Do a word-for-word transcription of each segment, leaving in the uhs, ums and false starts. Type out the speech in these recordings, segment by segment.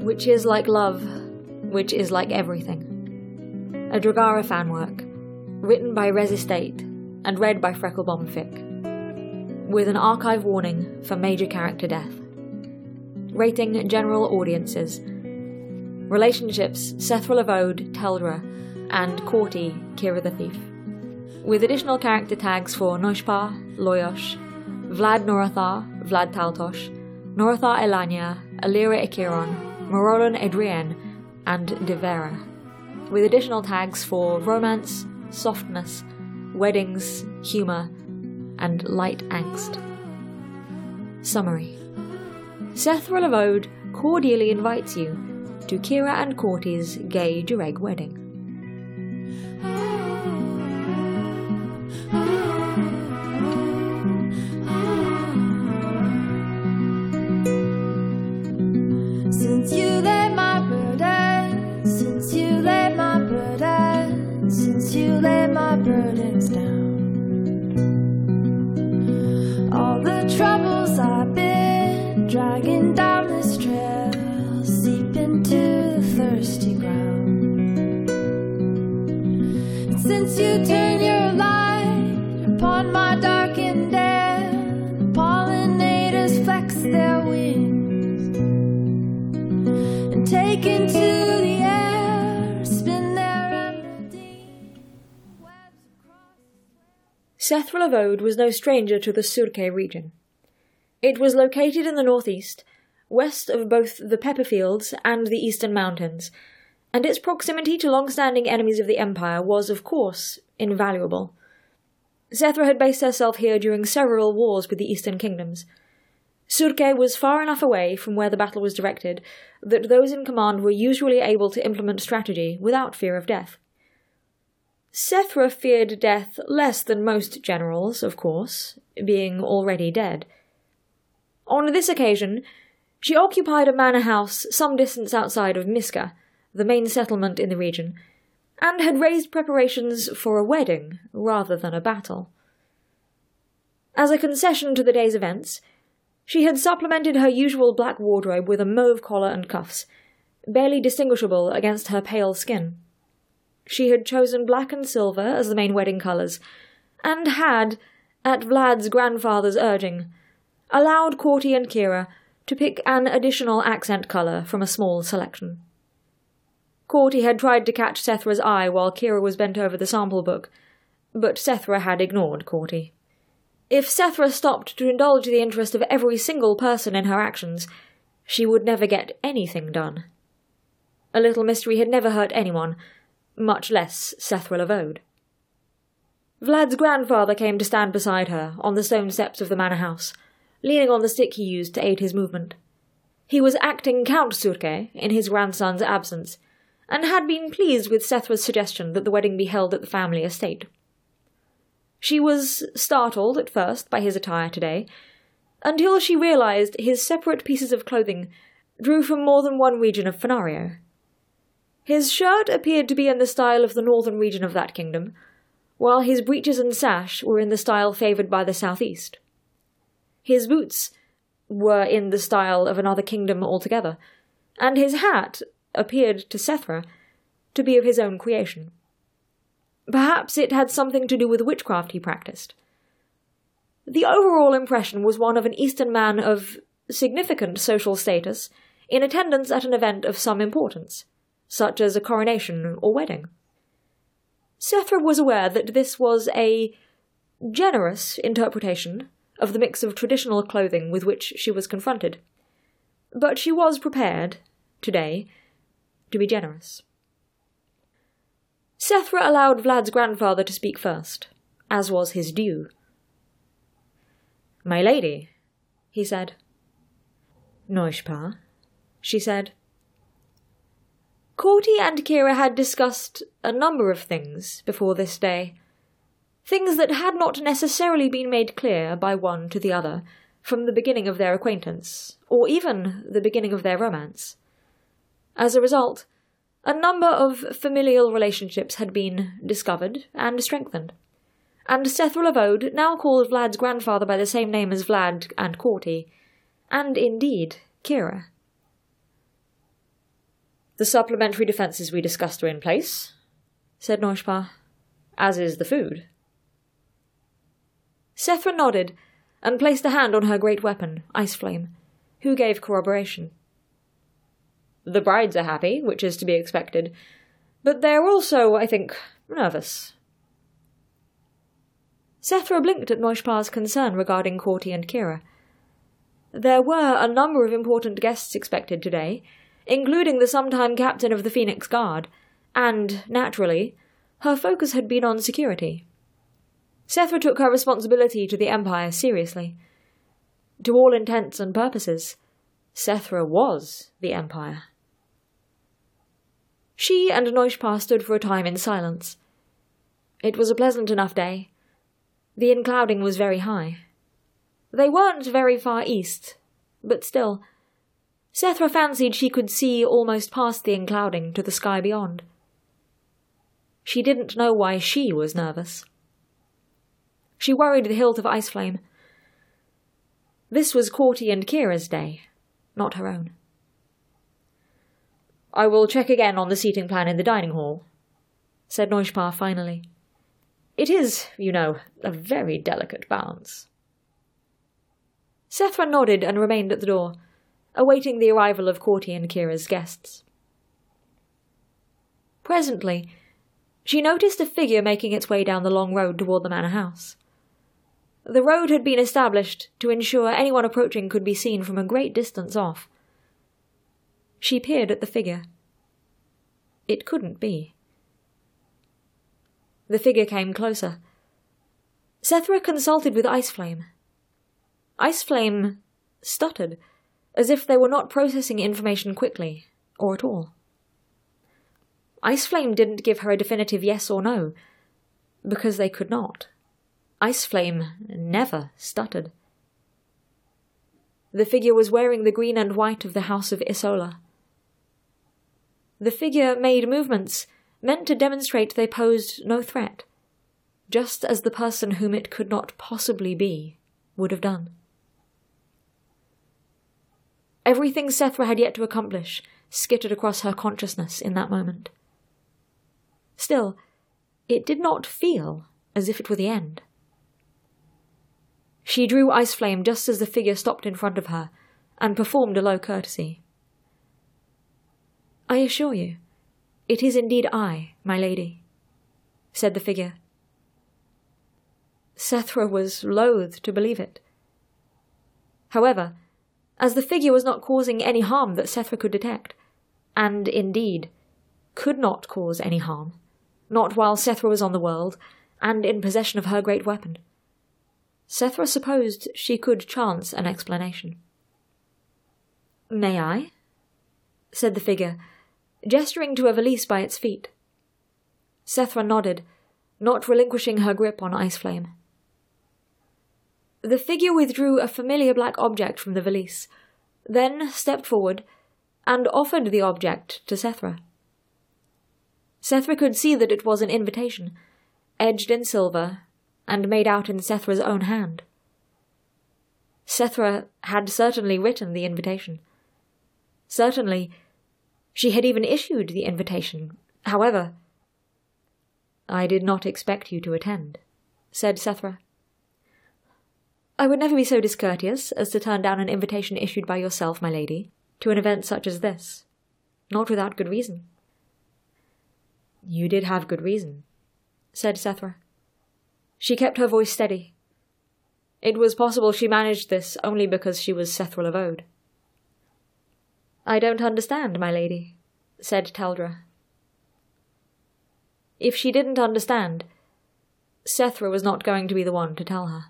which is like love, which is like everything. A Dragara fanwork, written by Res Estate and read by Frecklebomb Fic, with an archive warning for major character death. Rating general audiences. Relationships Sethra Lavode, Teldra, and Corti, Kira the Thief. With additional character tags for Noshpa, Loyosh, Vlad Norathar, Vlad Taltosh, Norathar Elania, Alira Ikiron, Morolan Adrienne, and Devera. With additional tags for romance, softness, weddings, humour, and light angst. Summary. Sethra Lavode cordially invites you to Kira and Corti's gay Dureg wedding. Since you laid my burdens, since you laid my burdens, since you laid my burdens down, all the troubles I've been dragging down this trail seep into the thirsty ground. And since you turn your light upon my darkened air, the pollinators flex their wings and take into the air, spin their emeraldine webs across. Sethra Lavode was no stranger to the Surke region. It was located in the northeast, west of both the pepper fields and the eastern mountains, and its proximity to long-standing enemies of the Empire was, of course, invaluable. Sethra had based herself here during several wars with the eastern kingdoms. Surke was far enough away from where the battle was directed that those in command were usually able to implement strategy without fear of death. Sethra feared death less than most generals, of course, being already dead. On this occasion, she occupied a manor house some distance outside of Miska, the main settlement in the region, and had raised preparations for a wedding rather than a battle. As a concession to the day's events, she had supplemented her usual black wardrobe with a mauve collar and cuffs, barely distinguishable against her pale skin. She had chosen black and silver as the main wedding colours, and had, at Vlad's grandfather's urging, allowed Corti and Kira to pick an additional accent colour from a small selection. Corti had tried to catch Sethra's eye while Kira was bent over the sample book, but Sethra had ignored Corti. If Sethra stopped to indulge the interest of every single person in her actions, she would never get anything done. A little mystery had never hurt anyone, much less Sethra Lavode. Vlad's grandfather came to stand beside her on the stone steps of the manor house, leaning on the stick he used to aid his movement. He was acting Count Surke in his grandson's absence, and had been pleased with Sethra's suggestion that the wedding be held at the family estate. She was startled at first by his attire today, until she realized his separate pieces of clothing drew from more than one region of Fenario. His shirt appeared to be in the style of the northern region of that kingdom, while his breeches and sash were in the style favoured by the southeast. His boots were in the style of another kingdom altogether, and his hat appeared to Sethra to be of his own creation. Perhaps it had something to do with witchcraft he practiced. The overall impression was one of an Eastern man of significant social status in attendance at an event of some importance, such as a coronation or wedding. Sethra was aware that this was a generous interpretation of the mix of traditional clothing with which she was confronted, but she was prepared, today, to be generous. Sethra allowed Vlad's grandfather to speak first, as was his due. "My lady," he said. "Noishpa," she said. Corti and Kira had discussed a number of things before this day, things that had not necessarily been made clear by one to the other from the beginning of their acquaintance, or even the beginning of their romance. As a result, a number of familial relationships had been discovered and strengthened, and Sethra Lavode now called Vlad's grandfather by the same name as Vlad and Corti, and indeed Kira. The supplementary defences we discussed are in place, said Noishpa, as is the food. Sethra nodded, and placed a hand on her great weapon, Ice Flame, who gave corroboration. The brides are happy, which is to be expected, but they're also, I think, nervous. Sethra blinked at Noishpa's concern regarding Corti and Kira. There were a number of important guests expected today, including the sometime captain of the Phoenix Guard, and, naturally, her focus had been on security. Sethra took her responsibility to the Empire seriously. To all intents and purposes, Sethra was the Empire. She and Noishpa stood for a time in silence. It was a pleasant enough day. The inclouding was very high. They weren't very far east, but still, Sethra fancied she could see almost past the inclouding to the sky beyond. She didn't know why she was nervous. She worried the hilt of Ice Flame. This was Corti and Kira's day, not her own. I will check again on the seating plan in the dining hall, said Noishpa finally. It is, you know, a very delicate balance. Sethra nodded and remained at the door, awaiting the arrival of Corti and Kira's guests. Presently, she noticed a figure making its way down the long road toward the manor house. The road had been established to ensure anyone approaching could be seen from a great distance off. She peered at the figure. It couldn't be. The figure came closer. Sethra consulted with Ice Flame. Ice Flame stuttered, as if they were not processing information quickly, or at all. Ice Flame didn't give her a definitive yes or no, because they could not. Ice Flame never stuttered. The figure was wearing the green and white of the House of Isola. The figure made movements meant to demonstrate they posed no threat, just as the person whom it could not possibly be would have done. Everything Sethra had yet to accomplish skittered across her consciousness in that moment. Still, it did not feel as if it were the end. She drew Ice Flame just as the figure stopped in front of her, and performed a low courtesy. I assure you, it is indeed I, my lady, said the figure. Sethra was loath to believe it. However, as the figure was not causing any harm that Sethra could detect, and indeed could not cause any harm, not while Sethra was on the world, and in possession of her great weapon, Sethra supposed she could chance an explanation. May I? Said the figure, gesturing to a valise by its feet. Sethra nodded, not relinquishing her grip on Ice Flame. The figure withdrew a familiar black object from the valise, then stepped forward and offered the object to Sethra. Sethra could see that it was an invitation, edged in silver and made out in Sethra's own hand. Sethra had certainly written the invitation. Certainly, she had even issued the invitation. However, I did not expect you to attend, said Sethra. I would never be so discourteous as to turn down an invitation issued by yourself, my lady, to an event such as this, not without good reason. You did have good reason, said Sethra. She kept her voice steady. It was possible she managed this only because she was Sethra Lavode. I don't understand, my lady, said Teldra. If she didn't understand, Sethra was not going to be the one to tell her.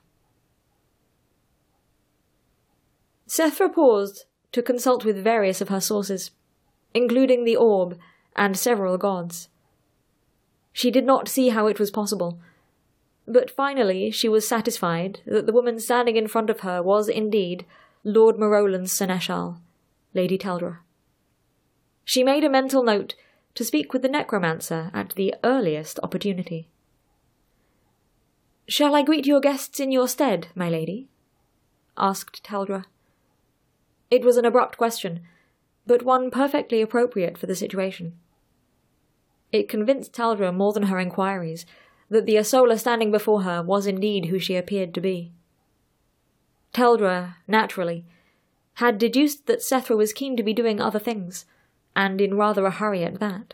Sethra paused to consult with various of her sources, including the orb and several gods. She did not see how it was possible, but finally she was satisfied that the woman standing in front of her was indeed Lord Marolan's seneschal, Lady Teldra. She made a mental note to speak with the necromancer at the earliest opportunity. "Shall I greet your guests in your stead, my lady?" asked Teldra. It was an abrupt question, but one perfectly appropriate for the situation. It convinced Taldra more than her inquiries that the Asola standing before her was indeed who she appeared to be. Taldra, naturally, had deduced that Sethra was keen to be doing other things, and in rather a hurry at that.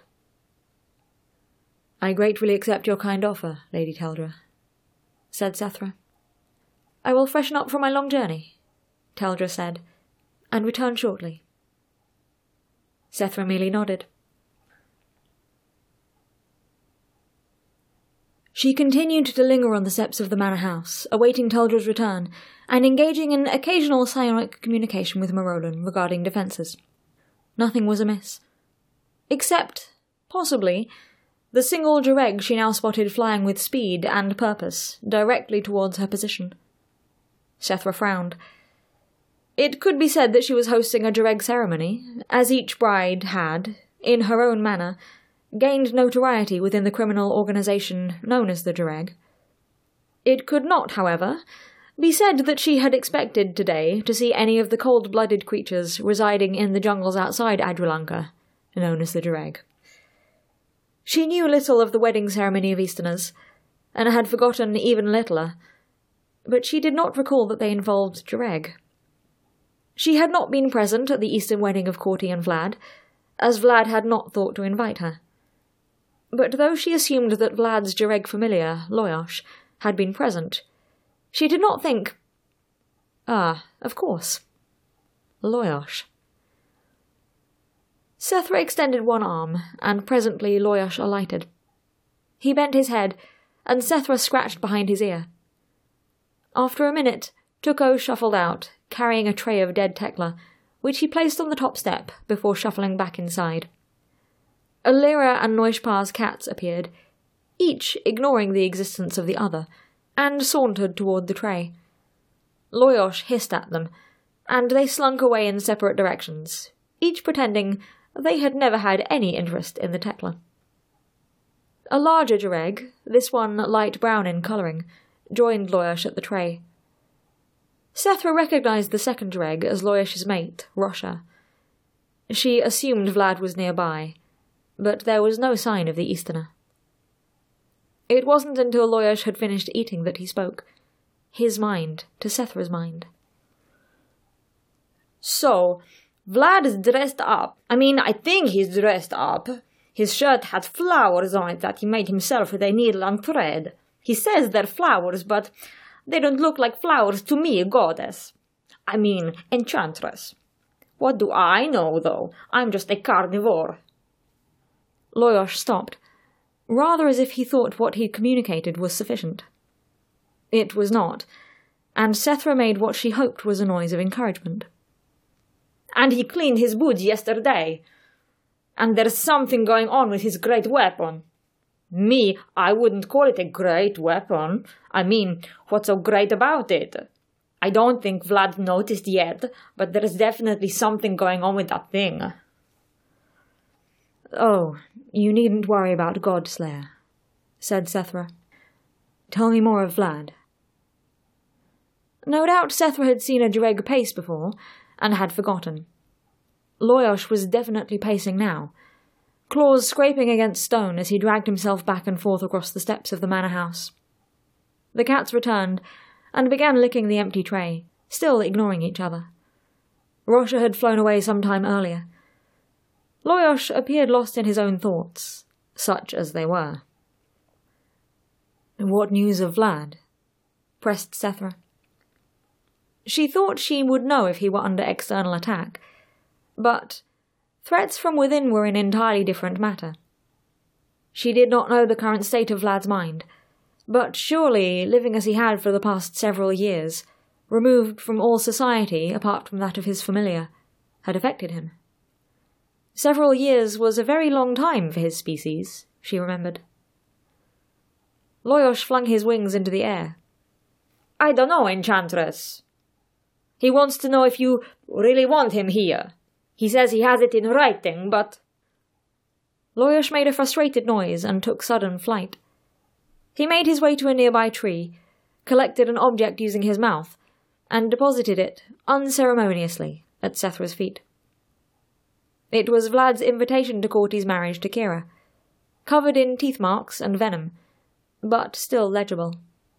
"I gratefully accept your kind offer, Lady Taldra," said Sethra. "I will freshen up for my long journey," Taldra said, "and return shortly." Sethra merely nodded. She continued to linger on the steps of the manor house, awaiting Taldra's return, and engaging in occasional psionic communication with Marolan regarding defences. Nothing was amiss. Except, possibly, the single Jareg she now spotted flying with speed and purpose directly towards her position. Sethra frowned. It could be said that she was hosting a Jareg ceremony, as each bride had, in her own manner, gained notoriety within the criminal organisation known as the Jareg. It could not, however, be said that she had expected today to see any of the cold-blooded creatures residing in the jungles outside Adrulanka, known as the Jareg. She knew little of the wedding ceremony of Easterners, and had forgotten even littler, but she did not recall that they involved Jareg. She had not been present at the Eastern wedding of Corti and Vlad, as Vlad had not thought to invite her. But though she assumed that Vlad's Jareg familiar, Loyosh, had been present, she did not think... Ah, of course. Loyosh. Sethra extended one arm, and presently Loyosh alighted. He bent his head, and Sethra scratched behind his ear. After a minute, Tuko shuffled out, carrying a tray of dead Tekla, which he placed on the top step before shuffling back inside. Alira and Noishpar's cats appeared, each ignoring the existence of the other, and sauntered toward the tray. Loyosh hissed at them, and they slunk away in separate directions, each pretending they had never had any interest in the Tekla. A larger Jareg, this one light brown in colouring, joined Loyosh at the tray. Sethra recognised the second Jareg as Loyosh's mate, Rosha. She assumed Vlad was nearby, but there was no sign of the Easterner. It wasn't until Loyosh had finished eating that he spoke, his mind to Sethra's mind. "So, Vlad is dressed up. I mean, I think he's dressed up. His shirt had flowers on it that he made himself with a needle and thread. He says they're flowers, but they don't look like flowers to me, goddess. I mean, enchantress. What do I know, though? I'm just a carnivore." Loyosh stopped, rather as if he thought what he'd communicated was sufficient. It was not, and Sethra made what she hoped was a noise of encouragement. "And he cleaned his boots yesterday. And there's something going on with his great weapon. Me, I wouldn't call it a great weapon. I mean, what's so great about it? I don't think Vlad noticed yet, but there's definitely something going on with that thing." "Oh, you needn't worry about Godslayer," said Sethra. "Tell me more of Vlad." No doubt Sethra had seen a Jareg pace before, and had forgotten. Loyosh was definitely pacing now, claws scraping against stone as he dragged himself back and forth across the steps of the manor house. The cats returned, and began licking the empty tray, still ignoring each other. Rosha had flown away some time earlier. Loyosh appeared lost in his own thoughts, such as they were. "What news of Vlad?" pressed Sethra. She thought she would know if he were under external attack, but threats from within were an entirely different matter. She did not know the current state of Vlad's mind, but surely, living as he had for the past several years, removed from all society apart from that of his familiar, had affected him. Several years was a very long time for his species, she remembered. Loyosh flung his wings into the air. "I don't know, Enchantress. He wants to know if you really want him here. He says he has it in writing, but—" Loyosh made a frustrated noise and took sudden flight. He made his way to a nearby tree, collected an object using his mouth, and deposited it, unceremoniously, at Sethra's feet. It was Vlad's invitation to Corty's marriage to Kira, covered in teeth marks and venom, but still legible.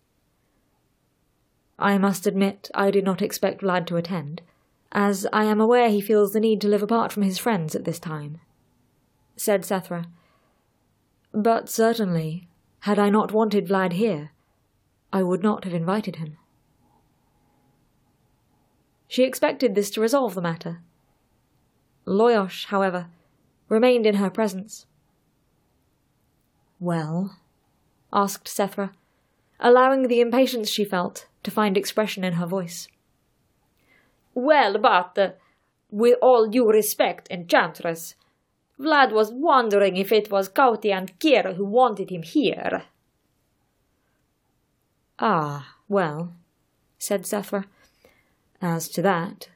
I must admit I did not expect Vlad to attend, as I am aware he feels the need to live apart from his friends at this time, said Sethra. But certainly, had I not wanted Vlad here, I would not have invited him. She expected this to resolve the matter. Loyosh, however, remained in her presence. Well? Asked Sethra, allowing the impatience she felt to find expression in her voice. Well, but, uh, with all due respect, Enchantress, Vlad was wondering if it was Corty and Kira who wanted him here. Ah, well, said Sethra. As to that...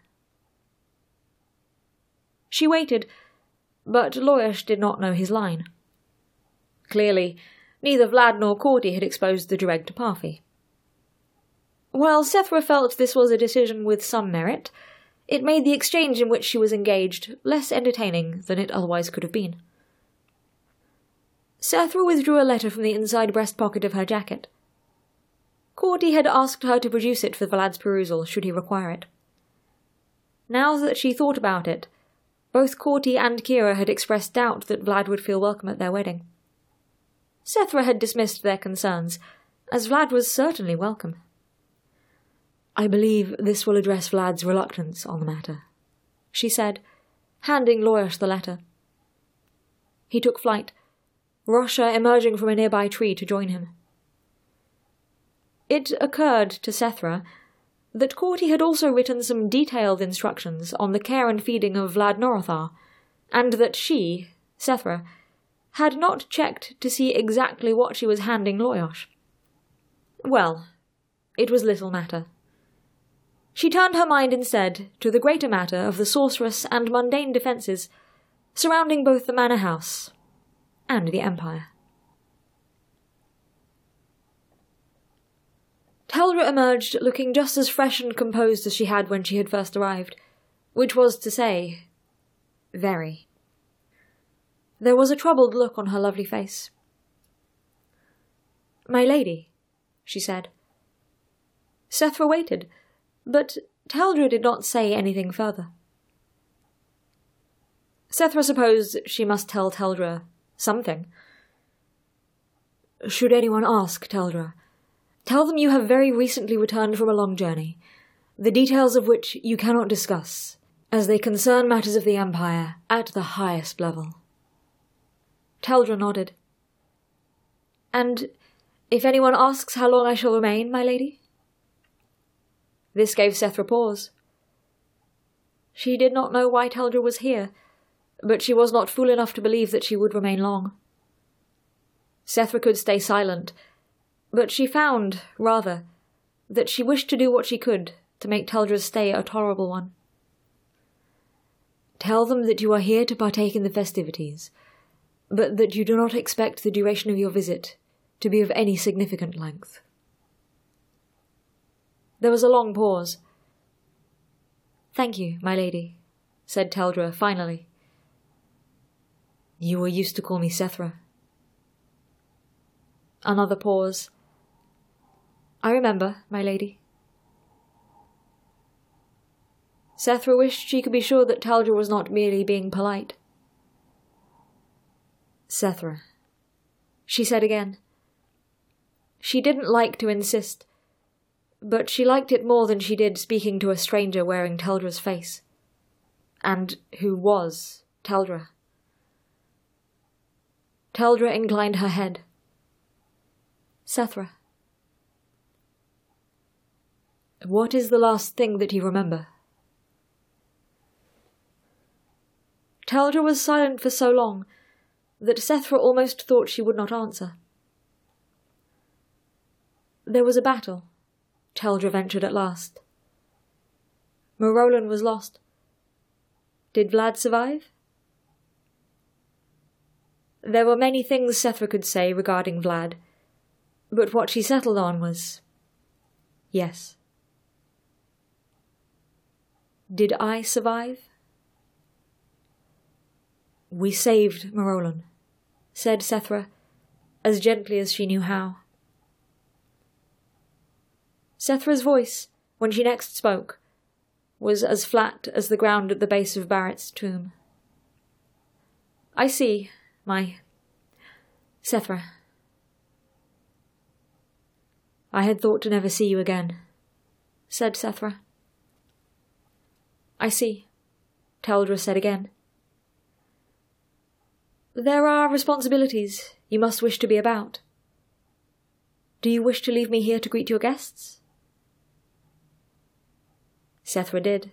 She waited, but Loyosh did not know his line. Clearly, neither Vlad nor Corty had exposed the Dreg to Parfy. While Sethra felt this was a decision with some merit, it made the exchange in which she was engaged less entertaining than it otherwise could have been. Sethra withdrew a letter from the inside breast pocket of her jacket. Corty had asked her to produce it for Vlad's perusal, should he require it. Now that she thought about it, both Corty and Kira had expressed doubt that Vlad would feel welcome at their wedding. Sethra had dismissed their concerns, as Vlad was certainly welcome. I believe this will address Vlad's reluctance on the matter, she said, handing Loyosh the letter. He took flight, Rosha emerging from a nearby tree to join him. It occurred to Sethra that Corty had also written some detailed instructions on the care and feeding of Vlad Norothar, and that she, Sethra, had not checked to see exactly what she was handing Loyosh. Well, it was little matter. She turned her mind instead to the greater matter of the sorceress and mundane defences surrounding both the manor house and the Empire. Teldra emerged looking just as fresh and composed as she had when she had first arrived, which was to say, very. There was a troubled look on her lovely face. "My lady," she said. Sethra waited, but Teldra did not say anything further. Sethra supposed she must tell Teldra something. "Should anyone ask, Teldra, tell them you have very recently returned from a long journey, the details of which you cannot discuss, as they concern matters of the Empire at the highest level." Teldra nodded. "And if anyone asks how long I shall remain, my lady?" This gave Sethra pause. She did not know why Teldra was here, but she was not fool enough to believe that she would remain long. Sethra could stay silent, but she found, rather, that she wished to do what she could to make Teldra's stay a tolerable one. "Tell them that you are here to partake in the festivities, but that you do not expect the duration of your visit to be of any significant length." There was a long pause. "Thank you, my lady," said Teldra finally. "You were used to call me Sethra." Another pause. "I remember, my lady." Sethra wished she could be sure that Teldra was not merely being polite. "Sethra," she said again. She didn't like to insist, but she liked it more than she did speaking to a stranger wearing Teldra's face, and who was Teldra. Teldra inclined her head. "Sethra, what is the last thing that you remember?" Teldra was silent for so long that Sethra almost thought she would not answer. "There was a battle," Teldra ventured at last. "Marolan was lost. Did Vlad survive?" There were many things Sethra could say regarding Vlad, but what she settled on was yes. "Did I survive?" "We saved Marolan," said Sethra, as gently as she knew how. Sethra's voice, when she next spoke, was as flat as the ground at the base of Barrett's tomb. "I see, my Sethra. I had thought to never see you again," said Sethra. "I see," Teldra said again. "There are responsibilities you must wish to be about. Do you wish to leave me here to greet your guests?" Sethra did.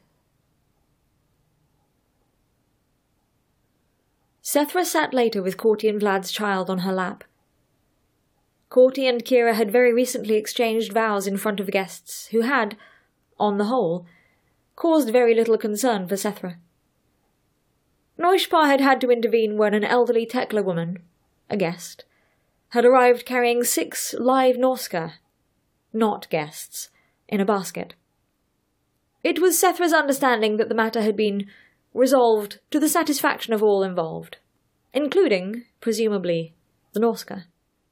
Sethra sat later with Corti and Vlad's child on her lap. Corti and Kira had very recently exchanged vows in front of guests who had, on the whole, caused very little concern for Sethra. Neushpa had had to intervene when an elderly Tekla woman, a guest, had arrived carrying six live Norska, not guests, in a basket. It was Sethra's understanding that the matter had been resolved to the satisfaction of all involved, including, presumably, the Norska.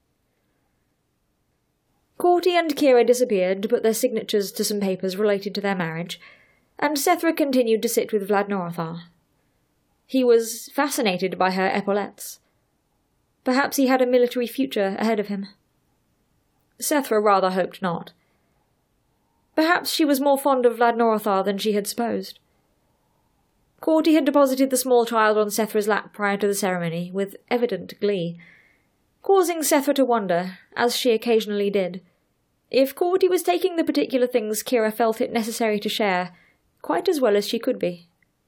Corti and Kira disappeared to put their signatures to some papers related to their marriage, and Sethra continued to sit with Vlad Norathar. He was fascinated by her epaulettes. Perhaps he had a military future ahead of him. Sethra rather hoped not. Perhaps she was more fond of Vlad Norathar than she had supposed. Corti had deposited the small child on Sethra's lap prior to the ceremony, with evident glee, causing Sethra to wonder, as she occasionally did, if Corti was taking the particular things Kira felt it necessary to share quite as well as she could be.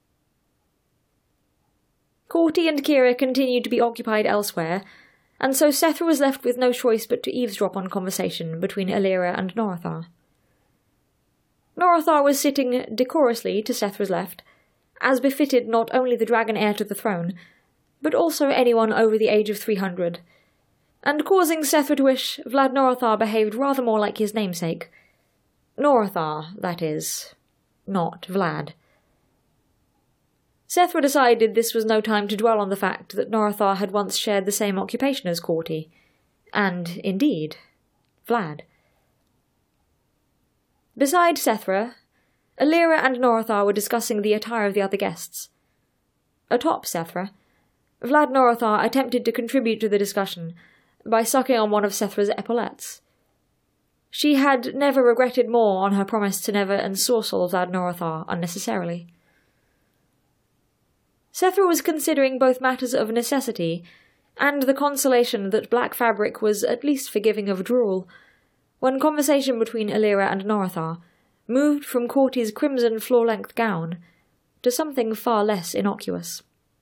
Corti and Kira continued to be occupied elsewhere, and so Sethra was left with no choice but to eavesdrop on conversation between Alira and Norathar. Norathar was sitting decorously to Sethra's left, as befitted not only the dragon heir to the throne, but also anyone over the age of three hundred, and causing Sethra to wish Vlad Norathar behaved rather more like his namesake. Norathar, that is, not Vlad. Sethra decided this was no time to dwell on the fact that Norathar had once shared the same occupation as Corti, and, indeed, Vlad. Beside Sethra, Alira and Norathar were discussing the attire of the other guests. Atop Sethra, Vlad Norathar attempted to contribute to the discussion by sucking on one of Sethra's epaulettes. She had never regretted more on her promise to never ensorcel Vlad Norathar unnecessarily. Sethra was considering both matters of necessity and the consolation that black fabric was at least forgiving of drool, when conversation between Alira and Norathar moved from Corti's crimson floor-length gown to something far less innocuous.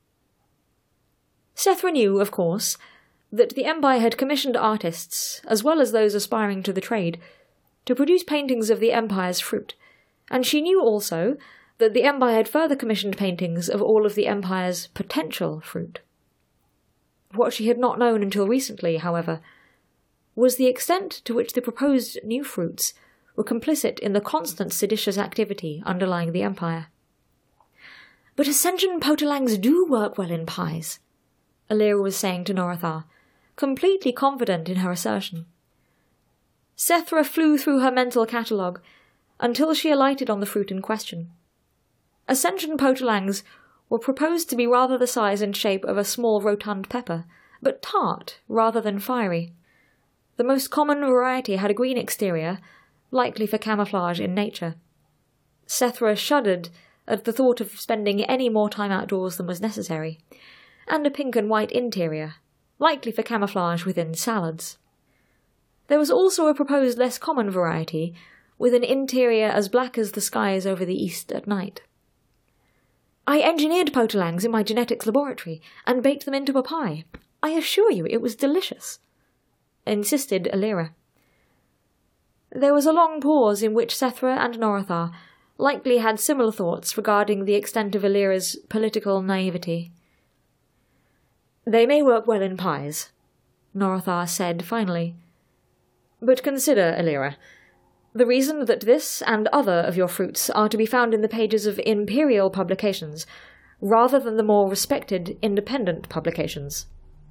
Sethra knew, of course, that the Empire had commissioned artists, as well as those aspiring to the trade, to produce paintings of the Empire's fruit, and she knew also that the Empire had further commissioned paintings of all of the Empire's potential fruit. What she had not known until recently, however, was the extent to which the proposed new fruits were complicit in the constant seditious activity underlying the Empire. "But Ascension Potalangs do work well in pies," Alira was saying to Norathar, completely confident in her assertion. Sethra flew through her mental catalogue until she alighted on the fruit in question. Ascension Potalangs were proposed to be rather the size and shape of a small rotund pepper, but tart rather than fiery. The most common variety had a green exterior, likely for camouflage in nature. Sethra shuddered at the thought of spending any more time outdoors than was necessary, and a pink and white interior, likely for camouflage within salads. There was also a proposed less common variety, with an interior as black as the skies over the east at night. "I engineered Potalangs in my genetics laboratory, and baked them into a pie. I assure you it was delicious," insisted Alira. There was a long pause in which Sethra and Norathar likely had similar thoughts regarding the extent of Alira's political naivety. "They may work well in pies," Norathar said finally. "But consider, Alira, the reason that this and other of your fruits are to be found in the pages of imperial publications rather than the more respected independent publications.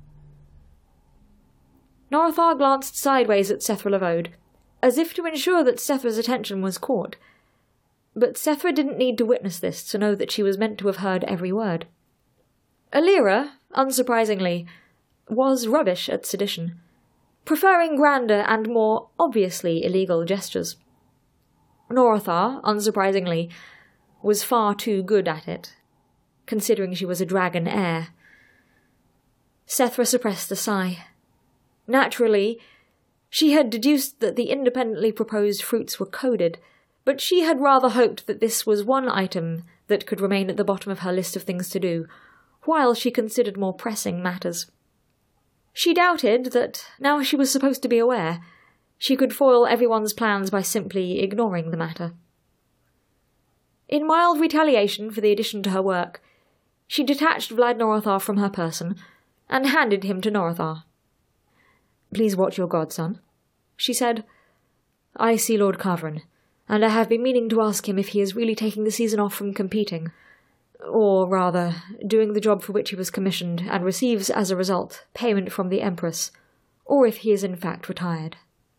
Norathar glanced sideways at Sethra Lavode, as if to ensure that Sethra's attention was caught. But Sethra didn't need to witness this to know that she was meant to have heard every word. Alira, unsurprisingly, was rubbish at sedition, preferring grander and more obviously illegal gestures. Norathar, unsurprisingly, was far too good at it, considering she was a dragon heir. Sethra suppressed a sigh. Naturally, she had deduced that the independently proposed fruits were coded, but she had rather hoped that this was one item that could remain at the bottom of her list of things to do, while she considered more pressing matters. She doubted that, now she was supposed to be aware, she could foil everyone's plans by simply ignoring the matter. In mild retaliation for the addition to her work, she detached Vlad Norathar from her person and handed him to Norathar. "Please watch your godson," she said. "I see Lord Kavran, and I have been meaning to ask him if he is really taking the season off from competing, or rather, doing the job for which he was commissioned and receives, as a result, payment from the Empress, or if he is in fact retired."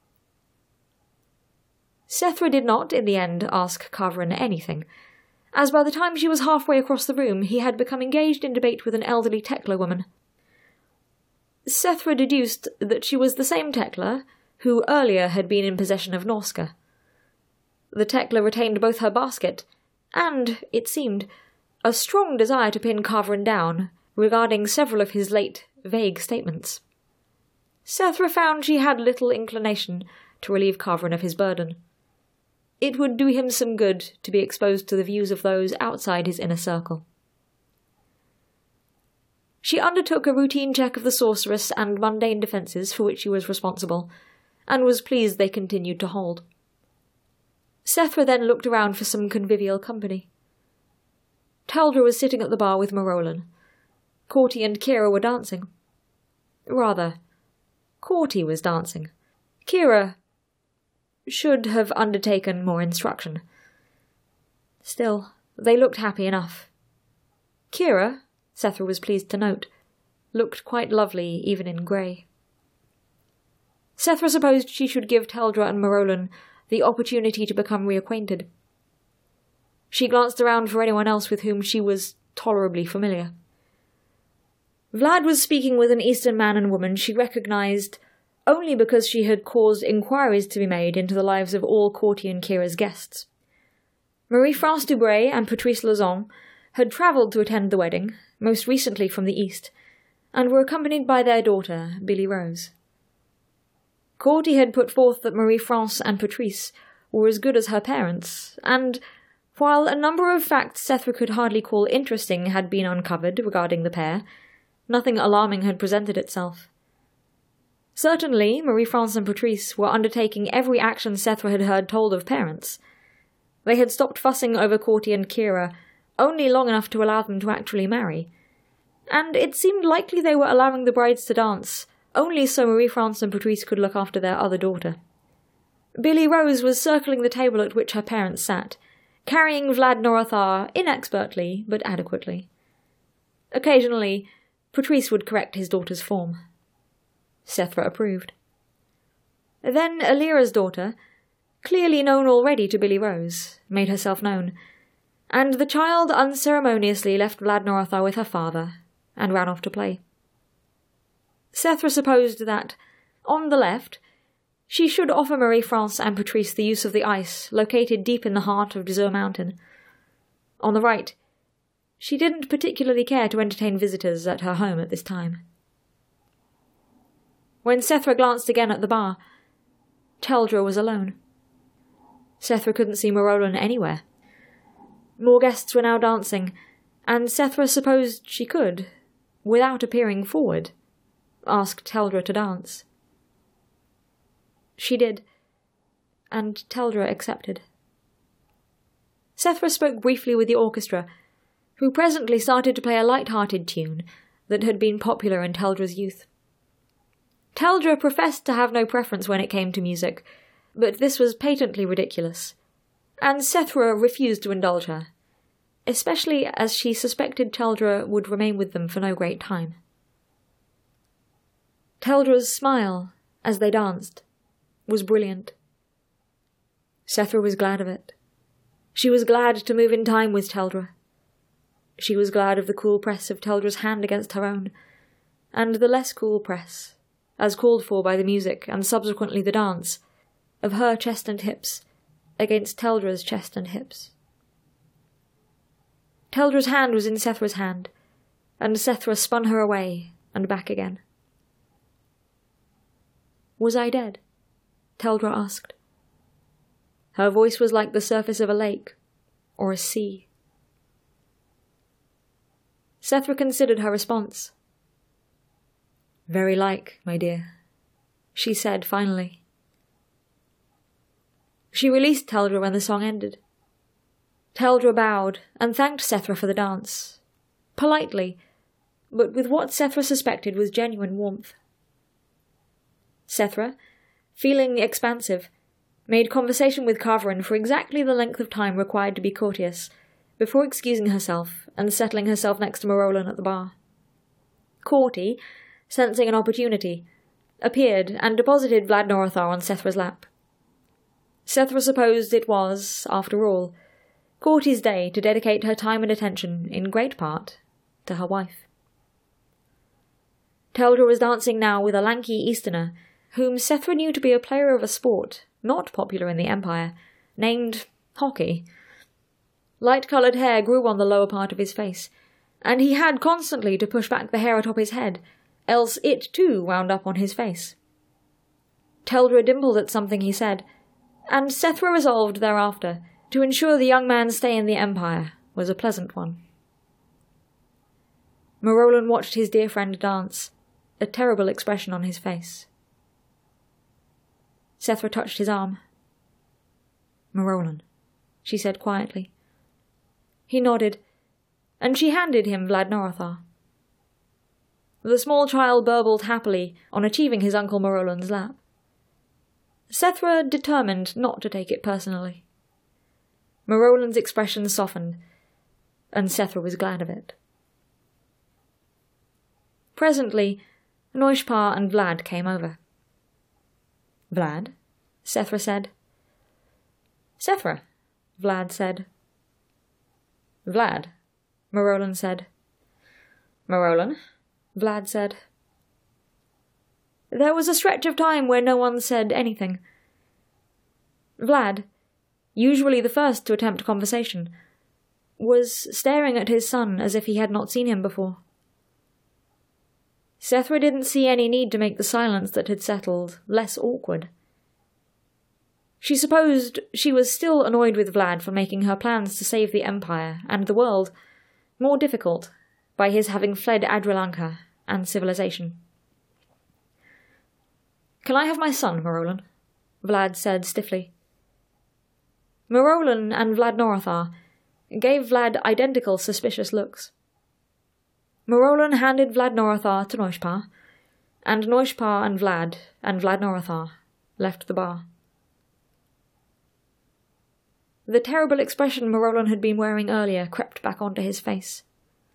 Sethra did not, in the end, ask Kavran anything, as by the time she was halfway across the room he had become engaged in debate with an elderly Tekla woman. Sethra deduced that she was the same Tekla who earlier had been in possession of Norska. The Tekla retained both her basket and, it seemed, a strong desire to pin Kavran down regarding several of his late, vague statements. Sethra found she had little inclination to relieve Kavran of his burden. It would do him some good to be exposed to the views of those outside his inner circle. She undertook a routine check of the sorceress and mundane defences for which she was responsible, and was pleased they continued to hold. Sethra then looked around for some convivial company. Taldra was sitting at the bar with Marolan. Corti and Kira were dancing. Rather, Corti was dancing. Kira should have undertaken more instruction. Still, they looked happy enough. Kira, Sethra was pleased to note, looked quite lovely even in grey. Sethra supposed she should give Taldra and Marolan the opportunity to become reacquainted. She glanced around for anyone else with whom she was tolerably familiar. Vlad was speaking with an Eastern man and woman she recognised only because she had caused inquiries to be made into the lives of all Corti and Kira's guests. Marie-France Dubray and Patrice Lauzon had travelled to attend the wedding, most recently from the East, and were accompanied by their daughter, Billy Rose. Corti had put forth that Marie-France and Patrice were as good as her parents, and, while a number of facts Sethra could hardly call interesting had been uncovered regarding the pair, nothing alarming had presented itself. Certainly, Marie-France and Patrice were undertaking every action Sethra had heard told of parents. They had stopped fussing over Corti and Kira only long enough to allow them to actually marry, and it seemed likely they were allowing the brides to dance only so Marie-France and Patrice could look after their other daughter. Billy Rose was circling the table at which her parents sat, carrying Vlad Norathar inexpertly but adequately. Occasionally, Patrice would correct his daughter's form. Sethra approved. Then Alira's daughter, clearly known already to Billy Rose, made herself known, and the child unceremoniously left Vlad Norathar with her father, and ran off to play. Sethra supposed that, on the left, she should offer Marie-France and Patrice the use of the ice located deep in the heart of Dessert Mountain. On the right, she didn't particularly care to entertain visitors at her home at this time. When Sethra glanced again at the bar, Taldra was alone. Sethra couldn't see Marolan anywhere. More guests were now dancing, and Sethra supposed she could, without appearing forward, ask Taldra to dance. She did, and Taldra accepted. Sethra spoke briefly with the orchestra, who presently started to play a light-hearted tune that had been popular in Taldra's youth. Taldra professed to have no preference when it came to music, but this was patently ridiculous, and Sethra refused to indulge her. especially as she suspected Teldra would remain with them for no great time. Teldra's smile, as they danced, was brilliant. Sethra was glad of it. She was glad to move in time with Teldra. She was glad of the cool press of Teldra's hand against her own, and the less cool press, as called for by the music and subsequently the dance, of her chest and hips against Teldra's chest and hips. Teldra's hand was in Sethra's hand, and Sethra spun her away and back again. "Was I dead?" Teldra asked. Her voice was like the surface of a lake or a sea. Sethra considered her response. "Very like, my dear," she said finally. She released Teldra when the song ended. Teldra bowed and thanked Sethra for the dance, politely, but with what Sethra suspected was genuine warmth. Sethra, feeling expansive, made conversation with Carverin for exactly the length of time required to be courteous, before excusing herself and settling herself next to Marolan at the bar. Corty, sensing an opportunity, appeared and deposited Vlad Norathar on Sethra's lap. Sethra supposed it was, after all, Corty's day to dedicate her time and attention, in great part, to her wife. Teldra was dancing now with a lanky Easterner, whom Sethra knew to be a player of a sport not popular in the Empire, named hockey. Light-coloured hair grew on the lower part of his face, and he had constantly to push back the hair atop his head, else it too wound up on his face. Teldra dimpled at something he said, and Sethra resolved thereafter to ensure the young man's stay in the Empire was a pleasant one. Marolan watched his dear friend dance, a terrible expression on his face. Sethra touched his arm. "Marolan," she said quietly. He nodded, and she handed him Vlad Norathar. The small child burbled happily on achieving his Uncle Marolan's lap. Sethra determined not to take it personally. Marolan's expression softened, and Sethra was glad of it. Presently, Noishpa and Vlad came over. "Vlad?" Sethra said. "Sethra," Vlad said. "Vlad," Marolan said. "Marolan," Vlad said. There was a stretch of time where no one said anything. Vlad, usually the first to attempt conversation, was staring at his son as if he had not seen him before. Sethra didn't see any need to make the silence that had settled less awkward. She supposed she was still annoyed with Vlad for making her plans to save the Empire and the world more difficult by his having fled Adrilanka and civilization. "Can I have my son, Marolan?" Vlad said stiffly. Marolan and Vlad Norathar gave Vlad identical suspicious looks. Marolan handed Vlad Norathar to Noishpa, and Noishpa and Vlad and Vlad Norathar left the bar. The terrible expression Marolan had been wearing earlier crept back onto his face.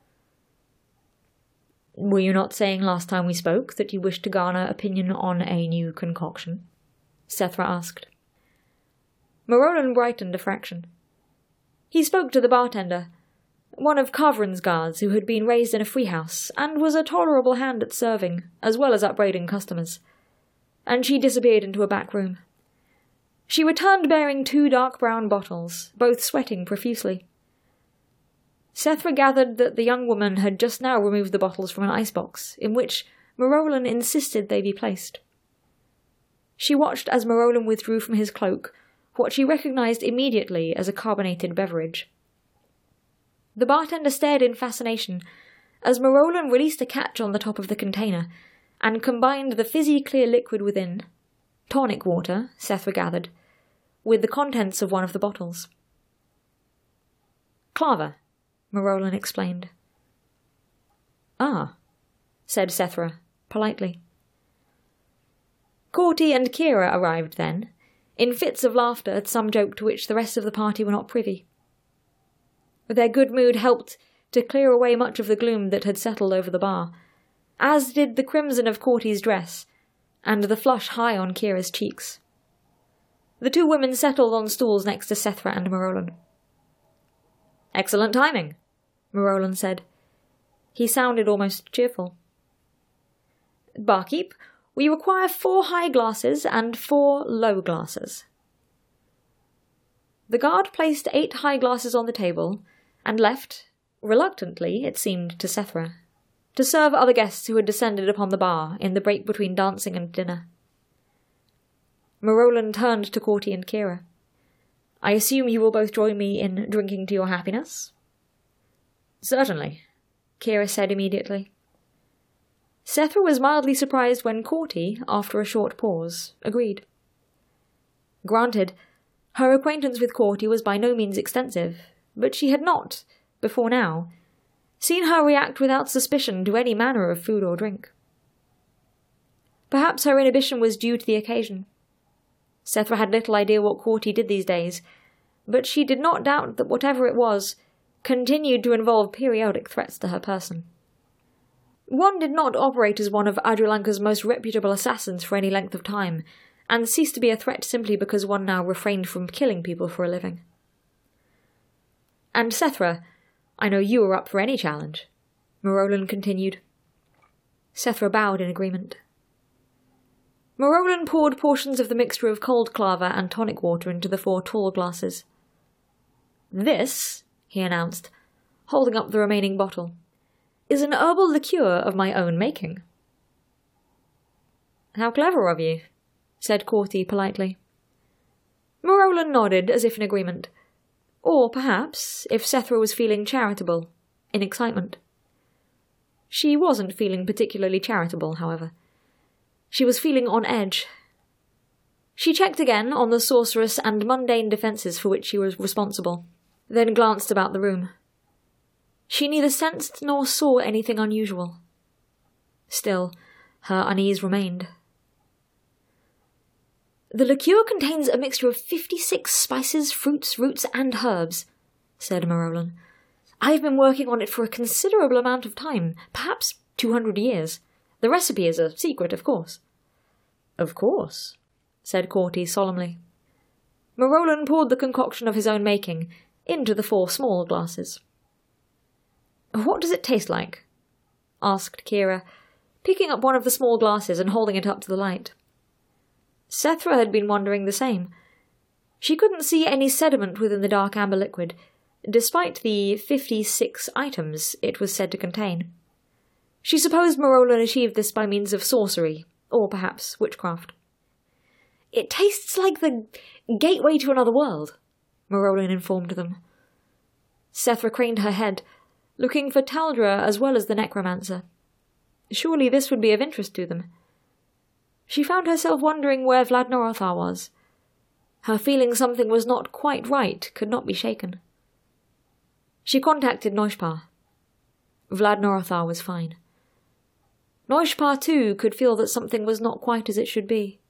"Were you not saying last time we spoke that you wished to garner opinion on a new concoction?" Sethra asked. Marolan brightened a fraction. He spoke to the bartender, one of Carverin's guards who had been raised in a free house and was a tolerable hand at serving, as well as upbraiding customers, and she disappeared into a back room. She returned bearing two dark brown bottles, both sweating profusely. Sethra gathered that the young woman had just now removed the bottles from an icebox, in which Marolan insisted they be placed. She watched as Marolan withdrew from his cloak what she recognised immediately as a carbonated beverage. The bartender stared in fascination as Marolan released a catch on the top of the container and combined the fizzy clear liquid within, tonic water, Sethra gathered, with the contents of one of the bottles. "Clava," Marolan explained. "Ah," said Sethra, politely. Corty and Kira arrived then, in fits of laughter at some joke to which the rest of the party were not privy. Their good mood helped to clear away much of the gloom that had settled over the bar, as did the crimson of Corty's dress, and the flush high on Kira's cheeks. The two women settled on stools next to Sethra and Marolan. "Excellent timing," Marolan said. He sounded almost cheerful. "Barkeep, we require four high glasses and four low glasses." The guard placed eight high glasses on the table, and left, reluctantly it seemed to Sethra, to serve other guests who had descended upon the bar in the break between dancing and dinner. Marolan turned to Corty and Kira. "I assume you will both join me in drinking to your happiness?" "Certainly," Kira said immediately. Sethra was mildly surprised when Corty, after a short pause, agreed. Granted, her acquaintance with Corty was by no means extensive, but she had not, before now, seen her react without suspicion to any manner of food or drink. Perhaps her inhibition was due to the occasion. Sethra had little idea what Corty did these days, but she did not doubt that whatever it was continued to involve periodic threats to her person. One did not operate as one of Adrilanka's most reputable assassins for any length of time, and ceased to be a threat simply because one now refrained from killing people for a living. "And Sethra, I know you are up for any challenge," Marolan continued. Sethra bowed in agreement. Marolan poured portions of the mixture of cold clava and tonic water into the four tall glasses. "This," he announced, holding up the remaining bottle, "is an herbal liqueur of my own making." "How clever of you," said Corty politely. Marolan nodded as if in agreement, or perhaps, if Sethra was feeling charitable, in excitement. She wasn't feeling particularly charitable, however. She was feeling on edge. She checked again on the sorceress and mundane defences for which she was responsible, then glanced about the room. She neither sensed nor saw anything unusual. Still, her unease remained. "The liqueur contains a mixture of fifty-six spices, fruits, roots, and herbs," said Marolan. "I have been working on it for a considerable amount of time, perhaps two hundred years. The recipe is a secret, of course." "Of course," said Corty solemnly. Marolan poured the concoction of his own making into the four small glasses. "What does it taste like?" asked Kira, picking up one of the small glasses and holding it up to the light. Sethra had been wondering the same. She couldn't see any sediment within the dark amber liquid, despite the fifty-six items it was said to contain. She supposed Marolan achieved this by means of sorcery, or perhaps witchcraft. "It tastes like the gateway to another world," Marolan informed them. Sethra craned her head, looking for Taldra as well as the necromancer. Surely this would be of interest to them. She found herself wondering where Vlad Norothar was. Her feeling something was not quite right could not be shaken. She contacted Noishpar. Vlad Norothar was fine. Noishpar, too, could feel that something was not quite as it should be.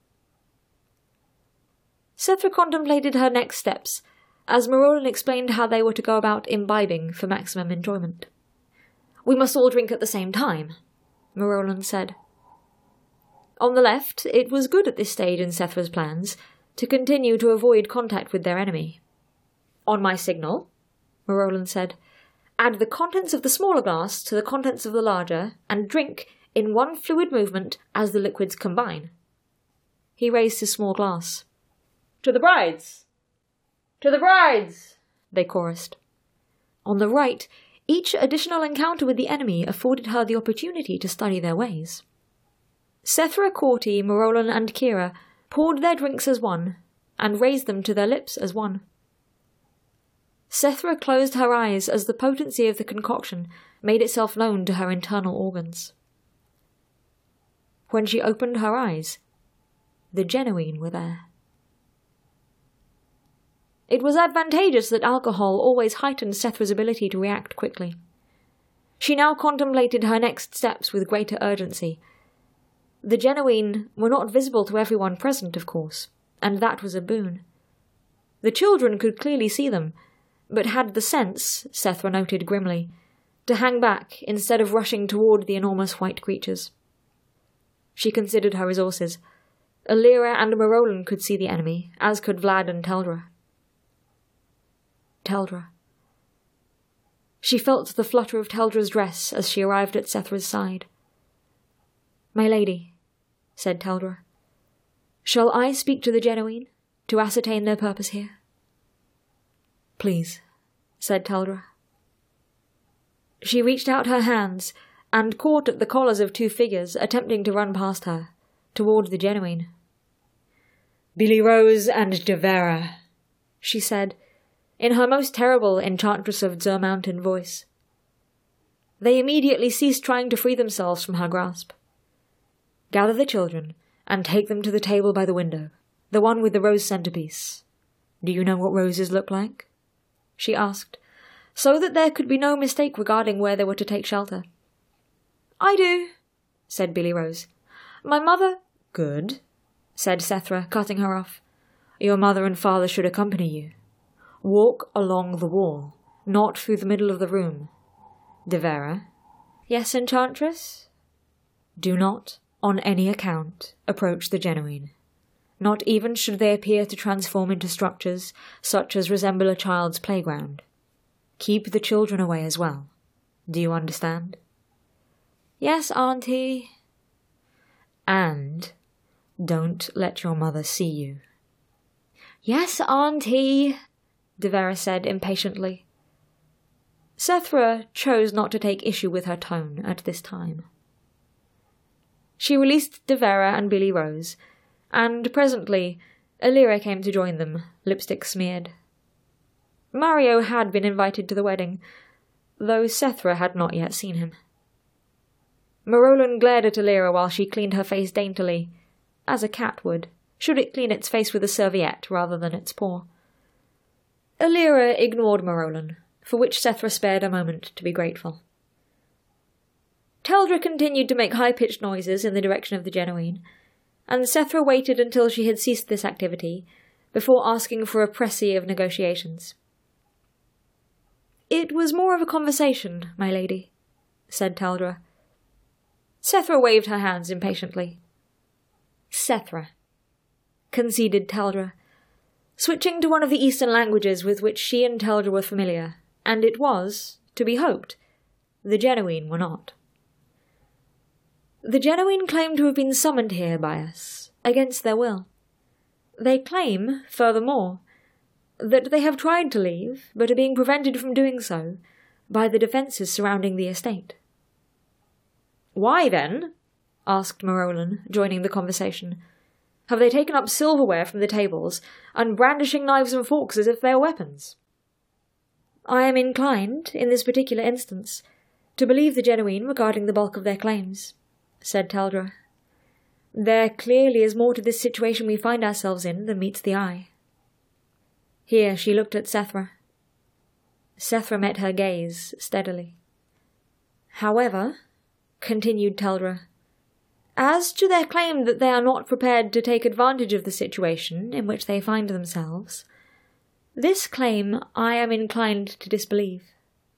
Sethra contemplated her next steps, as Marolan explained how they were to go about imbibing for maximum enjoyment. "We must all drink at the same time," Marolan said. On the left, it was good at this stage in Sethra's plans to continue to avoid contact with their enemy. "On my signal," Marolan said, "add the contents of the smaller glass to the contents of the larger, and drink in one fluid movement as the liquids combine." He raised his small glass. "To the brides! To the brides!" they chorused. On the right, each additional encounter with the enemy afforded her the opportunity to study their ways. Sethra, Corty, Marolan, and Kira poured their drinks as one, and raised them to their lips as one. Sethra closed her eyes as the potency of the concoction made itself known to her internal organs. When she opened her eyes, the genuine were there. It was advantageous that alcohol always heightened Sethra's ability to react quickly. She now contemplated her next steps with greater urgency. The genuine were not visible to everyone present, of course, and that was a boon. The children could clearly see them, but had the sense, Sethra noted grimly, to hang back instead of rushing toward the enormous white creatures. She considered her resources. Alira and Marolan could see the enemy, as could Vlad and Teldra. Teldra. She felt the flutter of Teldra's dress as she arrived at Sethra's side. "My lady," said Teldra, "shall I speak to the Genuine, to ascertain their purpose here?" "Please," said Teldra. She reached out her hands and caught at the collars of two figures attempting to run past her, toward the Genuine. "Billy Rose and Devera," she said, in her most terrible Enchantress of Zur Mountain voice. They immediately ceased trying to free themselves from her grasp. "Gather the children and take them to the table by the window, the one with the rose centerpiece. Do you know what roses look like?" she asked, so that there could be no mistake regarding where they were to take shelter. "I do," said Billy Rose. "My mother—" "Good," said Sethra, cutting her off. "Your mother and father should accompany you. Walk along the wall, not through the middle of the room. Devera." "Yes, Enchantress?" "Do not, on any account, approach the Genuine. Not even should they appear to transform into structures such as resemble a child's playground. Keep the children away as well. Do you understand?" "Yes, Auntie." "And don't let your mother see you." "Yes, Auntie," Devera said impatiently. Sethra chose not to take issue with her tone at this time. She released Devera and Billy Rose, and presently Alira came to join them, lipstick smeared. Mario had been invited to the wedding, though Sethra had not yet seen him. Marolan glared at Alira while she cleaned her face daintily, as a cat would, should it clean its face with a serviette rather than its paw. Alira ignored Marolan, for which Sethra spared a moment to be grateful. Teldra continued to make high-pitched noises in the direction of the Genuine, and Sethra waited until she had ceased this activity, before asking for a précis of negotiations. "It was more of a conversation, my lady," said Teldra. Sethra waved her hands impatiently. "Sethra," conceded Teldra, switching to one of the Eastern languages with which she and Teldra were familiar, and it was, to be hoped, the Genuine were not. "The Genuine claim to have been summoned here by us, against their will. They claim, furthermore, that they have tried to leave, but are being prevented from doing so by the defences surrounding the estate." "Why, then?" asked Marolan, joining the conversation. "Have they taken up silverware from the tables, and brandishing knives and forks as if they are weapons?" "I am inclined, in this particular instance, to believe the Genuine regarding the bulk of their claims," said Teldra. "There clearly is more to this situation we find ourselves in than meets the eye." Here she looked at Sethra. Sethra met her gaze steadily. "However," continued Teldra, "as to their claim that they are not prepared to take advantage of the situation in which they find themselves, this claim I am inclined to disbelieve."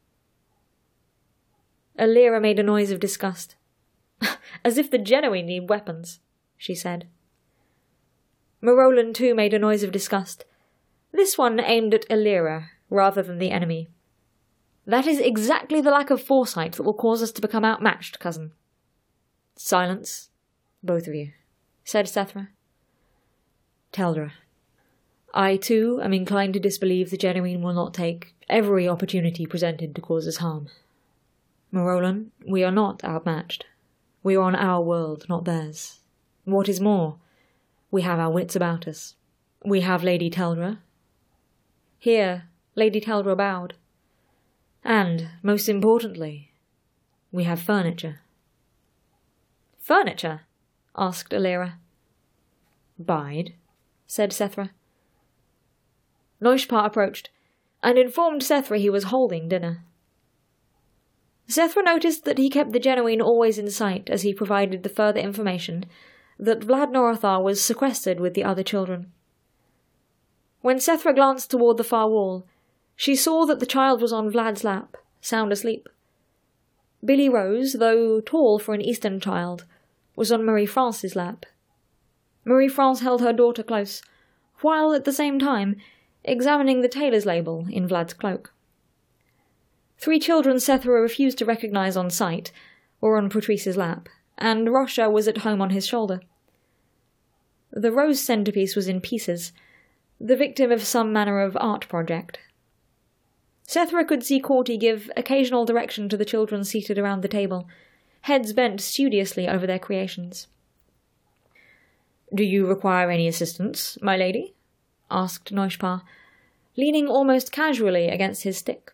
Alira made a noise of disgust. "As if the Genuine need weapons," she said. Marolan too made a noise of disgust, this one aimed at Alira rather than the enemy. "That is exactly the lack of foresight that will cause us to become outmatched, cousin." "Silence, both of you," said Sethra. "Teldra, I too am inclined to disbelieve the Genuine will not take every opportunity presented to cause us harm. Marolan, we are not outmatched. We are on our world, not theirs. What is more, we have our wits about us. We have Lady Teldra." Here, Lady Teldra bowed. "And, most importantly, we have furniture." "Furniture?" asked Alira. "Bide," said Sethra. Noishpa approached, and informed Sethra he was holding dinner. Sethra noticed that he kept the Genuine always in sight as he provided the further information that Vlad Norathar was sequestered with the other children. When Sethra glanced toward the far wall, She saw that the child was on Vlad's lap, sound asleep. Billy Rose, though tall for an Eastern child, was on Marie-France's lap. Marie-France held her daughter close, while at the same time examining the tailor's label in Vlad's cloak. Three children Sethra refused to recognize on sight were on Patrice's lap, and Rosha was at home on his shoulder. The rose centerpiece was in pieces, the victim of some manner of art project. Sethra could see Corty give occasional direction to the children seated around the table, heads bent studiously over their creations. "Do you require any assistance, my lady?" asked Noishpa, leaning almost casually against his stick.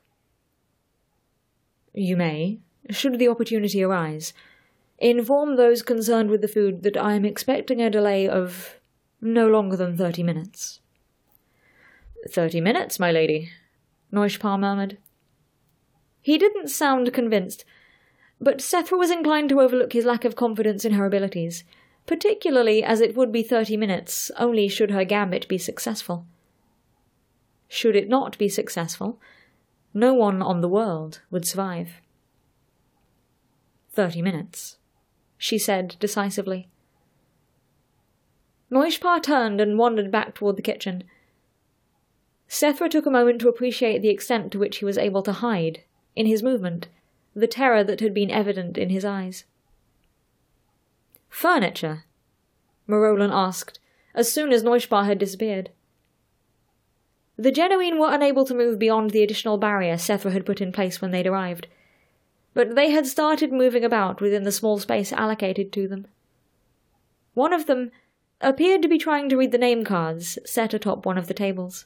"You may, should the opportunity arise. Inform those concerned with the food that I am expecting a delay of no longer than thirty minutes." "Thirty minutes, my lady," Noishpa murmured. He didn't sound convinced, but Sethra was inclined to overlook his lack of confidence in her abilities, particularly as it would be thirty minutes only should her gambit be successful. Should it not be successful, no one on the world would survive. "Thirty minutes," she said decisively. Noishpa turned and wandered back toward the kitchen. Sethra took a moment to appreciate the extent to which he was able to hide, in his movement, the terror that had been evident in his eyes. "Furniture?" Marolan asked, as soon as Noishpa had disappeared. The Genuine were unable to move beyond the additional barrier Sethra had put in place when they'd arrived, but they had started moving about within the small space allocated to them. One of them appeared to be trying to read the name cards set atop one of the tables.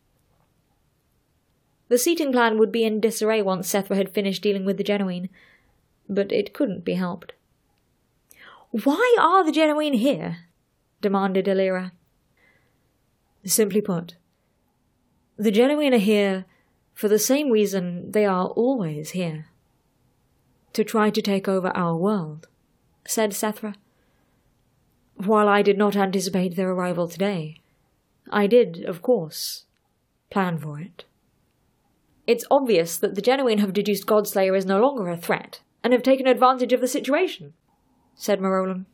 The seating plan would be in disarray once Sethra had finished dealing with the Genuine, but it couldn't be helped. "Why are the Genuine here?" demanded Alira. "Simply put, the Genuine are here for the same reason they are always here. To try to take over our world," said Sethra. "While I did not anticipate their arrival today, I did, of course, plan for it." "It's obvious that the Genuine have deduced Godslayer is no longer a threat, and have taken advantage of the situation," said Marolan.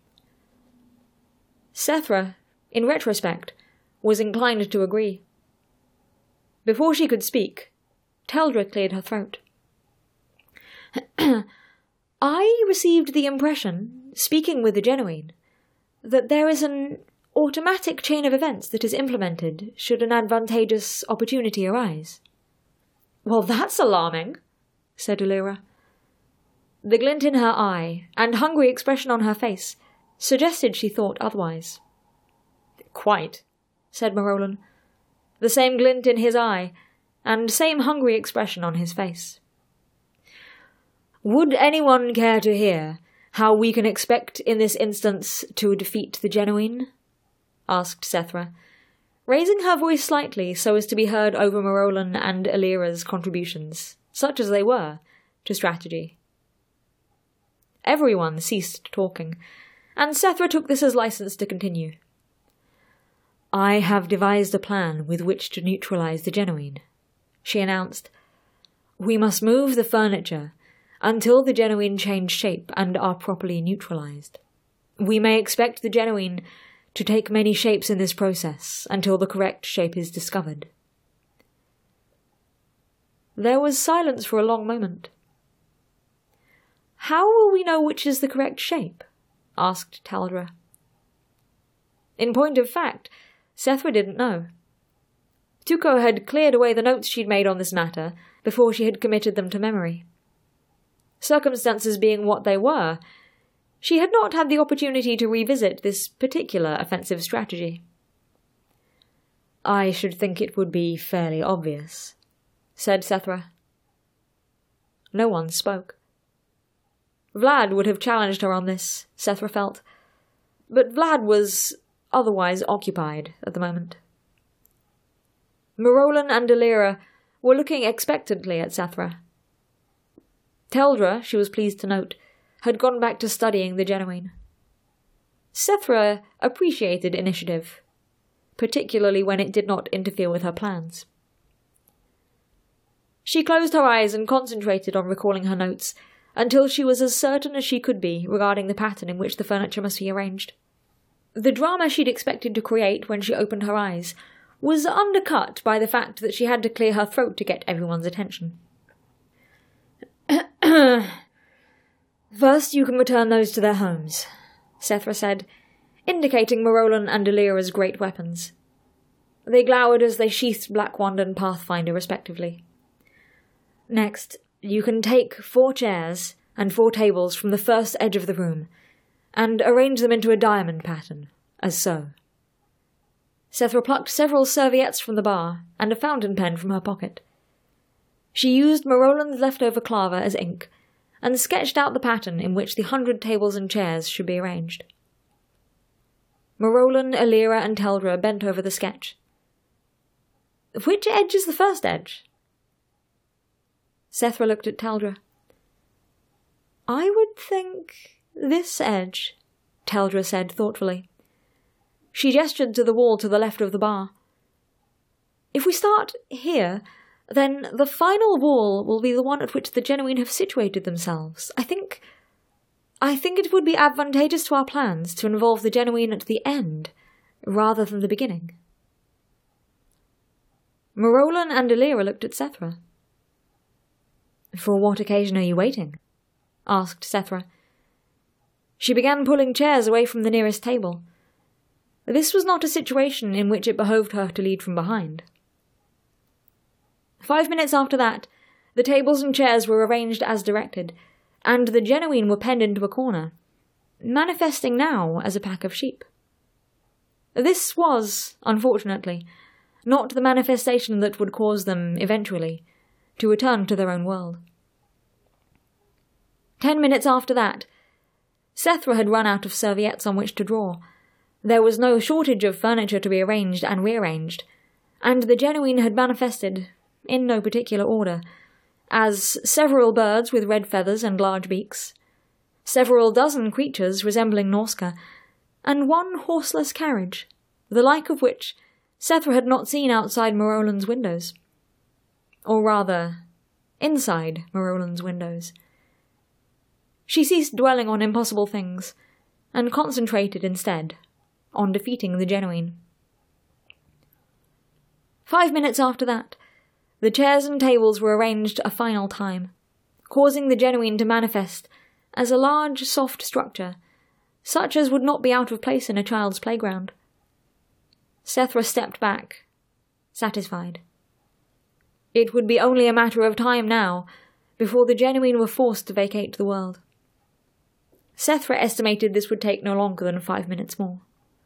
Sethra, in retrospect, was inclined to agree. Before she could speak, Teldra cleared her throat. "I received the impression, speaking with the Genuine, that there is an automatic chain of events that is implemented should an advantageous opportunity arise." "Well, that's alarming," said Alira. The glint in her eye, and hungry expression on her face, suggested she thought otherwise. "Quite," said Marolan. The same glint in his eye, and same hungry expression on his face. "Would anyone care to hear how we can expect in this instance to defeat the Genuine?" asked Sethra, raising her voice slightly so as to be heard over Marolan and Alira's contributions, such as they were, to strategy. Everyone ceased talking, and Sethra took this as license to continue. "I have devised a plan with which to neutralize the Genuine," she announced. "We must move the furniture until the Genuine change shape and are properly neutralized. We may expect the Genuine to take many shapes in this process until the correct shape is discovered." There was silence for a long moment. "How will we know which is the correct shape?" asked Teldra. In point of fact, Sethra didn't know. Tuko had cleared away the notes she'd made on this matter before she had committed them to memory. Circumstances being what they were, she had not had the opportunity to revisit this particular offensive strategy. "I should think it would be fairly obvious," said Sethra. No one spoke. Vlad would have challenged her on this, Sethra felt, but Vlad was otherwise occupied at the moment. Marolan and Alira were looking expectantly at Sethra. Teldra, she was pleased to note, had gone back to studying the Genuine. Sethra appreciated initiative, particularly when it did not interfere with her plans. She closed her eyes and concentrated on recalling her notes, until she was as certain as she could be regarding the pattern in which the furniture must be arranged. The drama she'd expected to create when she opened her eyes was undercut by the fact that she had to clear her throat to get everyone's attention. "First you can return those to their homes," Sethra said, indicating Marolan and Alira's great weapons. They glowered as they sheathed Blackwand and Pathfinder respectively. "Next, you can take four chairs and four tables from the first edge of the room, and arrange them into a diamond pattern, as so." Sethra plucked several serviettes from the bar and a fountain pen from her pocket. She used Marolan's leftover clava as ink, and sketched out the pattern in which the hundred tables and chairs should be arranged. Marolan, Alira, and Teldra bent over the sketch. "Which edge is the first edge?" Sethra looked at Teldra. "I would think this edge," Teldra said thoughtfully. She gestured to the wall to the left of the bar. "If we start here, then the final wall will be the one at which the genuine have situated themselves. I think... I think it would be advantageous to our plans to involve the genuine at the end, rather than the beginning." Marolan and Alira looked at Sethra. "For what occasion are you waiting?" asked Sethra. She began pulling chairs away from the nearest table. This was not a situation in which it behoved her to lead from behind. Five minutes after that, the tables and chairs were arranged as directed, and the genuine were penned into a corner, manifesting now as a pack of sheep. This was, unfortunately, not the manifestation that would cause them, eventually, to return to their own world. Ten minutes after that, Sethra had run out of serviettes on which to draw. There was no shortage of furniture to be arranged and rearranged, and the genuine had manifested, in no particular order, as several birds with red feathers and large beaks, several dozen creatures resembling Norska, and one horseless carriage, the like of which Sethra had not seen outside Marolan's windows. Or rather, inside Marolan's windows. She ceased dwelling on impossible things, and concentrated instead on defeating the genuine. Five minutes after that, the chairs and tables were arranged a final time, causing the genuine to manifest as a large, soft structure, such as would not be out of place in a child's playground. Sethra stepped back, satisfied. It would be only a matter of time now, before the genuine were forced to vacate the world. Sethra estimated this would take no longer than five minutes more.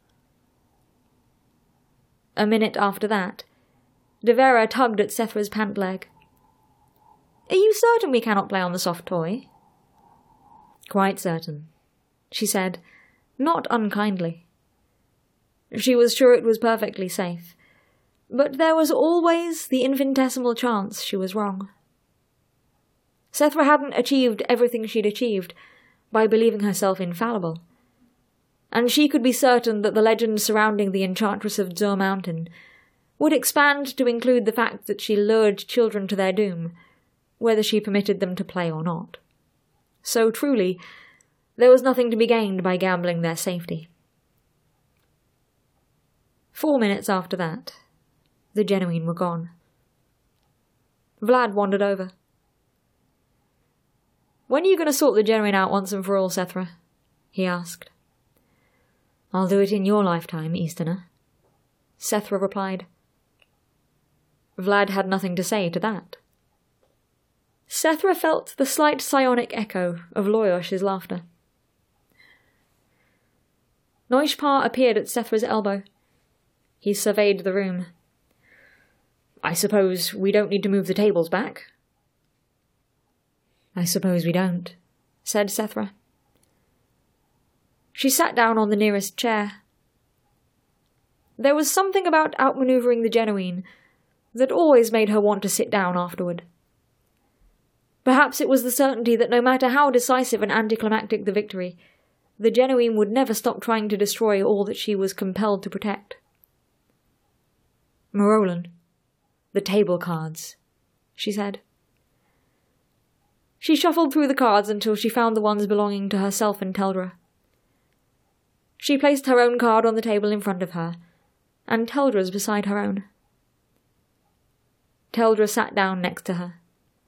A minute after that, Devera tugged at Sethra's pant leg. "Are you certain we cannot play on the soft toy?" "Quite certain," she said, not unkindly. She was sure it was perfectly safe, but there was always the infinitesimal chance she was wrong. Sethra hadn't achieved everything she'd achieved by believing herself infallible, and she could be certain that the legend surrounding the Enchantress of Zur Mountain would expand to include the fact that she lured children to their doom, whether she permitted them to play or not. So truly, there was nothing to be gained by gambling their safety. Four minutes after that, the genuine were gone. Vlad wandered over. "When are you going to sort the genuine out once and for all, Sethra?" he asked. "I'll do it in your lifetime, Easterner," Sethra replied. Vlad had nothing to say to that. Sethra felt the slight psionic echo of Loyosh's laughter. Noishpar appeared at Sethra's elbow. He surveyed the room. "I suppose we don't need to move the tables back?" "I suppose we don't," said Sethra. She sat down on the nearest chair. There was something about outmanoeuvring the genuine that always made her want to sit down afterward. Perhaps it was the certainty that no matter how decisive and anticlimactic the victory, the genuine would never stop trying to destroy all that she was compelled to protect. "Marolan, the table cards," she said. She shuffled through the cards until she found the ones belonging to herself and Teldra. She placed her own card on the table in front of her, and Teldra's beside her own. Teldra sat down next to her.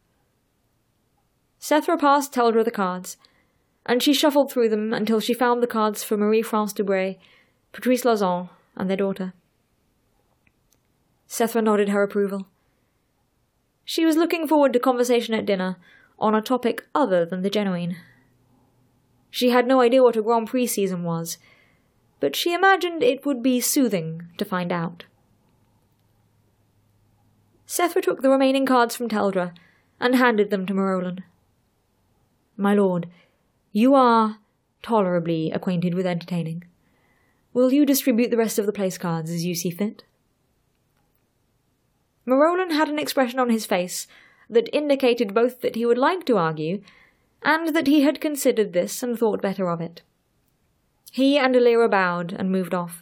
Sethra passed Teldra the cards, and she shuffled through them until she found the cards for Marie-France Dubray, Patrice Lauzon, and their daughter. Sethra nodded her approval. She was looking forward to conversation at dinner on a topic other than the genuine. She had no idea what a Grand Prix season was, but she imagined it would be soothing to find out. Sethra took the remaining cards from Teldra and handed them to Marolan. "My lord, you are tolerably acquainted with entertaining. Will you distribute the rest of the place cards as you see fit?" Marolan had an expression on his face that indicated both that he would like to argue and that he had considered this and thought better of it. He and Alira bowed and moved off.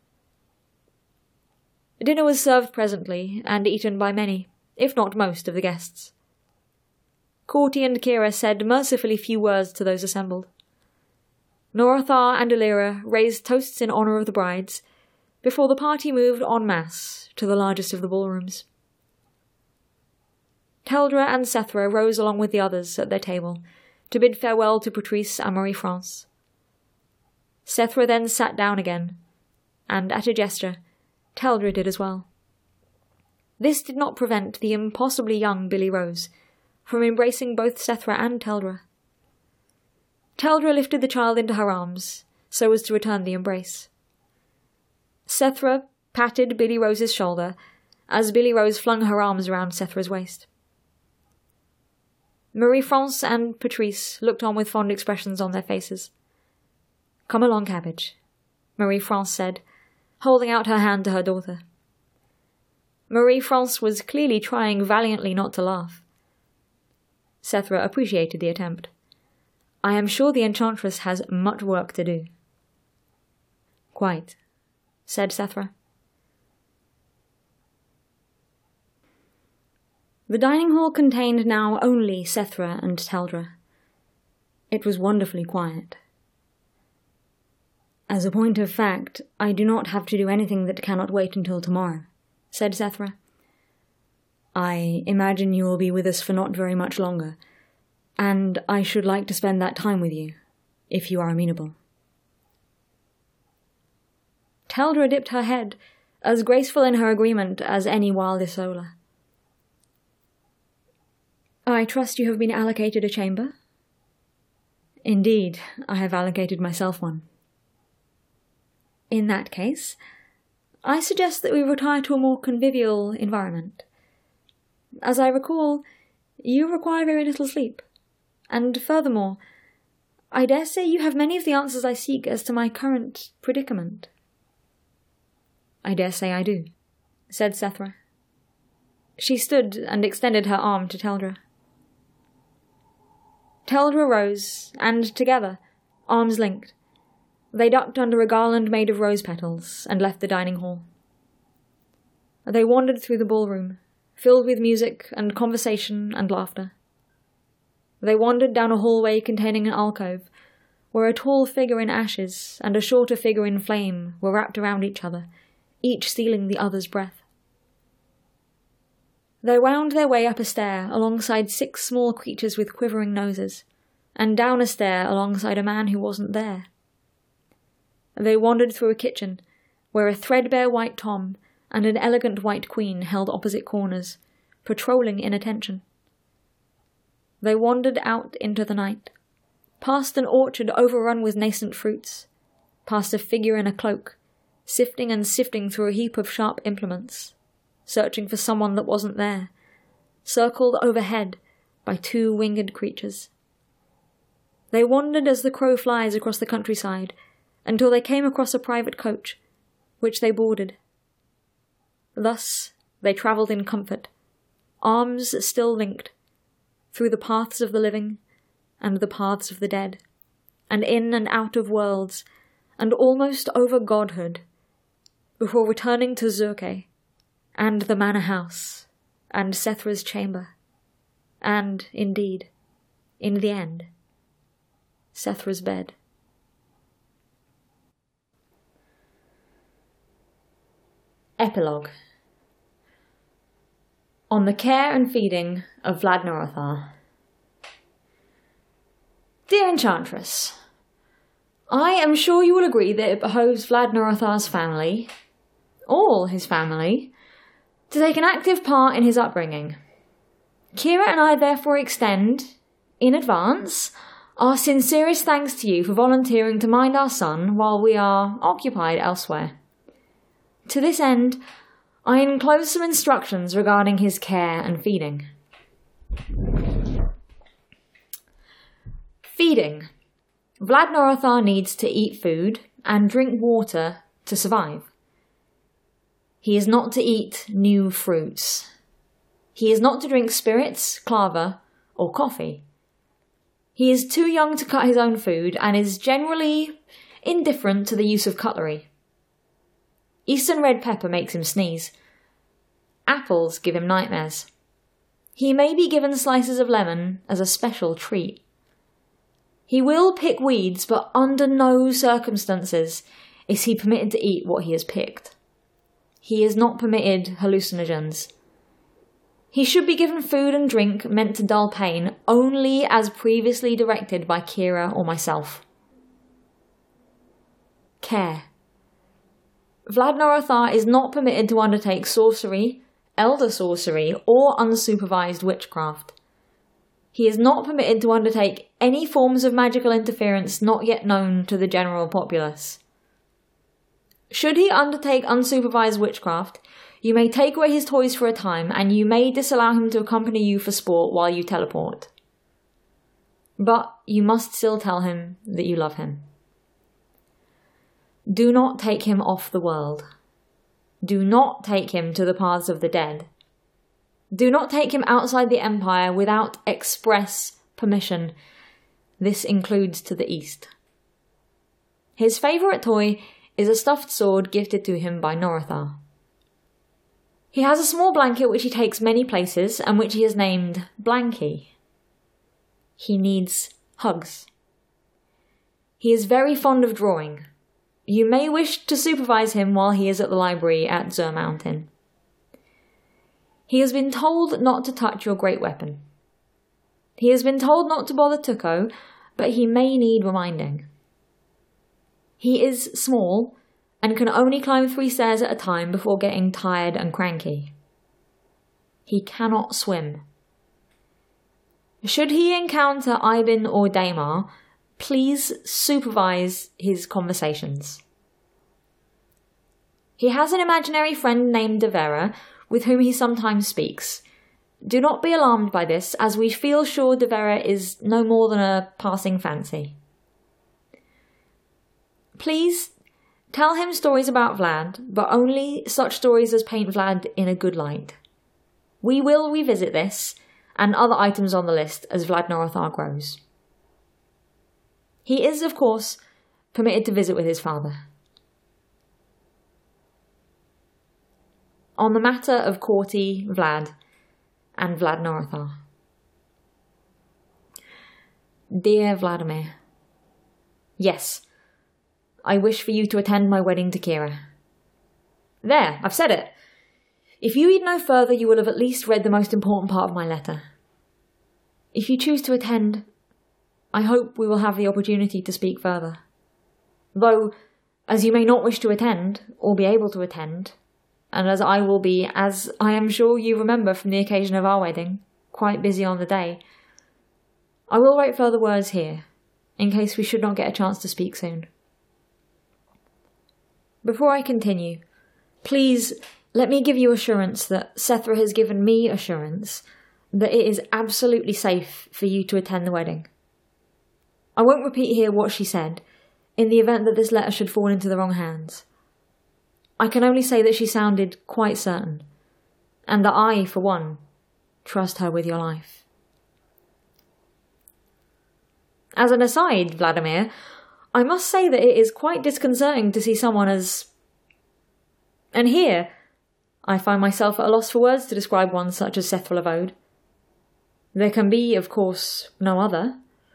Dinner was served presently and eaten by many, if not most, of the guests. Corti and Kira said mercifully few words to those assembled. Norathar and Alira raised toasts in honour of the brides, before the party moved en masse to the largest of the ballrooms. Teldra and Sethra rose along with the others at their table, to bid farewell to Patrice and Marie-France. Sethra then sat down again, and at a gesture, Teldra did as well. This did not prevent the impossibly young Billy Rose from embracing both Sethra and Teldra. Teldra lifted the child into her arms, so as to return the embrace. Sethra patted Billy Rose's shoulder, as Billy Rose flung her arms around Sethra's waist. Marie-France and Patrice looked on with fond expressions on their faces. "Come along, Cabbage," Marie-France said, holding out her hand to her daughter. Marie-France was clearly trying valiantly not to laugh. Sethra appreciated the attempt. "I am sure the Enchantress has much work to do." "Quite," said Sethra. The dining hall contained now only Sethra and Teldra. It was wonderfully quiet. "As a point of fact, I do not have to do anything that cannot wait until tomorrow," said Sethra. "I imagine you will be with us for not very much longer, and I should like to spend that time with you, if you are amenable." Teldra dipped her head, as graceful in her agreement as any wild Isola. "I trust you have been allocated a chamber?" "Indeed, I have allocated myself one." "In that case, I suggest that we retire to a more convivial environment. As I recall, you require very little sleep, and furthermore, I dare say you have many of the answers I seek as to my current predicament." "I dare say I do," said Sethra. She stood and extended her arm to Teldra. Teldra rose, and together, arms linked, they ducked under a garland made of rose petals and left the dining hall. They wandered through the ballroom, filled with music and conversation and laughter. They wandered down a hallway containing an alcove, where a tall figure in ashes and a shorter figure in flame were wrapped around each other, each stealing the other's breath. They wound their way up a stair alongside six small creatures with quivering noses, and down a stair alongside a man who wasn't there. They wandered through a kitchen, where a threadbare white Tom and an elegant white queen held opposite corners, patrolling inattention. They wandered out into the night, past an orchard overrun with nascent fruits, past a figure in a cloak, sifting and sifting through a heap of sharp implements, searching for someone that wasn't there, circled overhead by two winged creatures. They wandered as the crow flies across the countryside, until they came across a private coach, which they boarded. Thus they travelled in comfort, arms still linked, through the paths of the living and the paths of the dead, and in and out of worlds, and almost over godhood, before returning to Zurke, and the manor house, and Sethra's chamber, and, indeed, in the end, Sethra's bed. Epilogue. On the care and feeding of Vlad Norothar. Dear Enchantress, I am sure you will agree that it behoves Vlad Norothar's family, all his family, to take an active part in his upbringing. Kira and I therefore extend, in advance, our sincerest thanks to you for volunteering to mind our son while we are occupied elsewhere. To this end, I enclose some instructions regarding his care and feeding. Feeding. Vlad Norothar needs to eat food and drink water to survive. He is not to eat new fruits. He is not to drink spirits, clava, or coffee. He is too young to cut his own food and is generally indifferent to the use of cutlery. Eastern red pepper makes him sneeze. Apples give him nightmares. He may be given slices of lemon as a special treat. He will pick weeds, but under no circumstances is he permitted to eat what he has picked. He is not permitted hallucinogens. He should be given food and drink meant to dull pain only as previously directed by Kira or myself. Care. Vlad Norothar is not permitted to undertake sorcery, elder sorcery, or unsupervised witchcraft. He is not permitted to undertake any forms of magical interference not yet known to the general populace. Should he undertake unsupervised witchcraft, you may take away his toys for a time, and you may disallow him to accompany you for sport while you teleport. But you must still tell him that you love him. Do not take him off the world. Do not take him to the paths of the dead. Do not take him outside the Empire without express permission. This includes to the east. His favourite toy is a stuffed sword gifted to him by Norothar. He has a small blanket which he takes many places and which he has named Blanky. He needs hugs. He is very fond of drawing. You may wish to supervise him while he is at the library at Zur Mountain. He has been told not to touch your great weapon. He has been told not to bother Tuko, but he may need reminding. He is small and can only climb three stairs at a time before getting tired and cranky. He cannot swim. Should he encounter Ivan or Daemar, please supervise his conversations. He has an imaginary friend named Devera, with whom he sometimes speaks. Do not be alarmed by this, as we feel sure Devera is no more than a passing fancy. Please tell him stories about Vlad, but only such stories as paint Vlad in a good light. We will revisit this, and other items on the list, as Vlad Norothar grows. He is, of course, permitted to visit with his father. On the matter of Corti, Vlad, and Vlad Norothar. Dear Vladimir, yes, I wish for you to attend my wedding to Kira. There, I've said it. If you read no further, you will have at least read the most important part of my letter. If you choose to attend, I hope we will have the opportunity to speak further. Though, as you may not wish to attend, or be able to attend, and as I will be, as I am sure you remember from the occasion of our wedding, quite busy on the day, I will write further words here, in case we should not get a chance to speak soon. Before I continue, please let me give you assurance that Sethra has given me assurance that it is absolutely safe for you to attend the wedding. I won't repeat here what she said, in the event that this letter should fall into the wrong hands. I can only say that she sounded quite certain, and that I, for one, trust her with your life. As an aside, Vladimir, I must say that it is quite disconcerting to see someone as... And here, I find myself at a loss for words to describe one such as Sethra Lavode. There can be, of course, no other.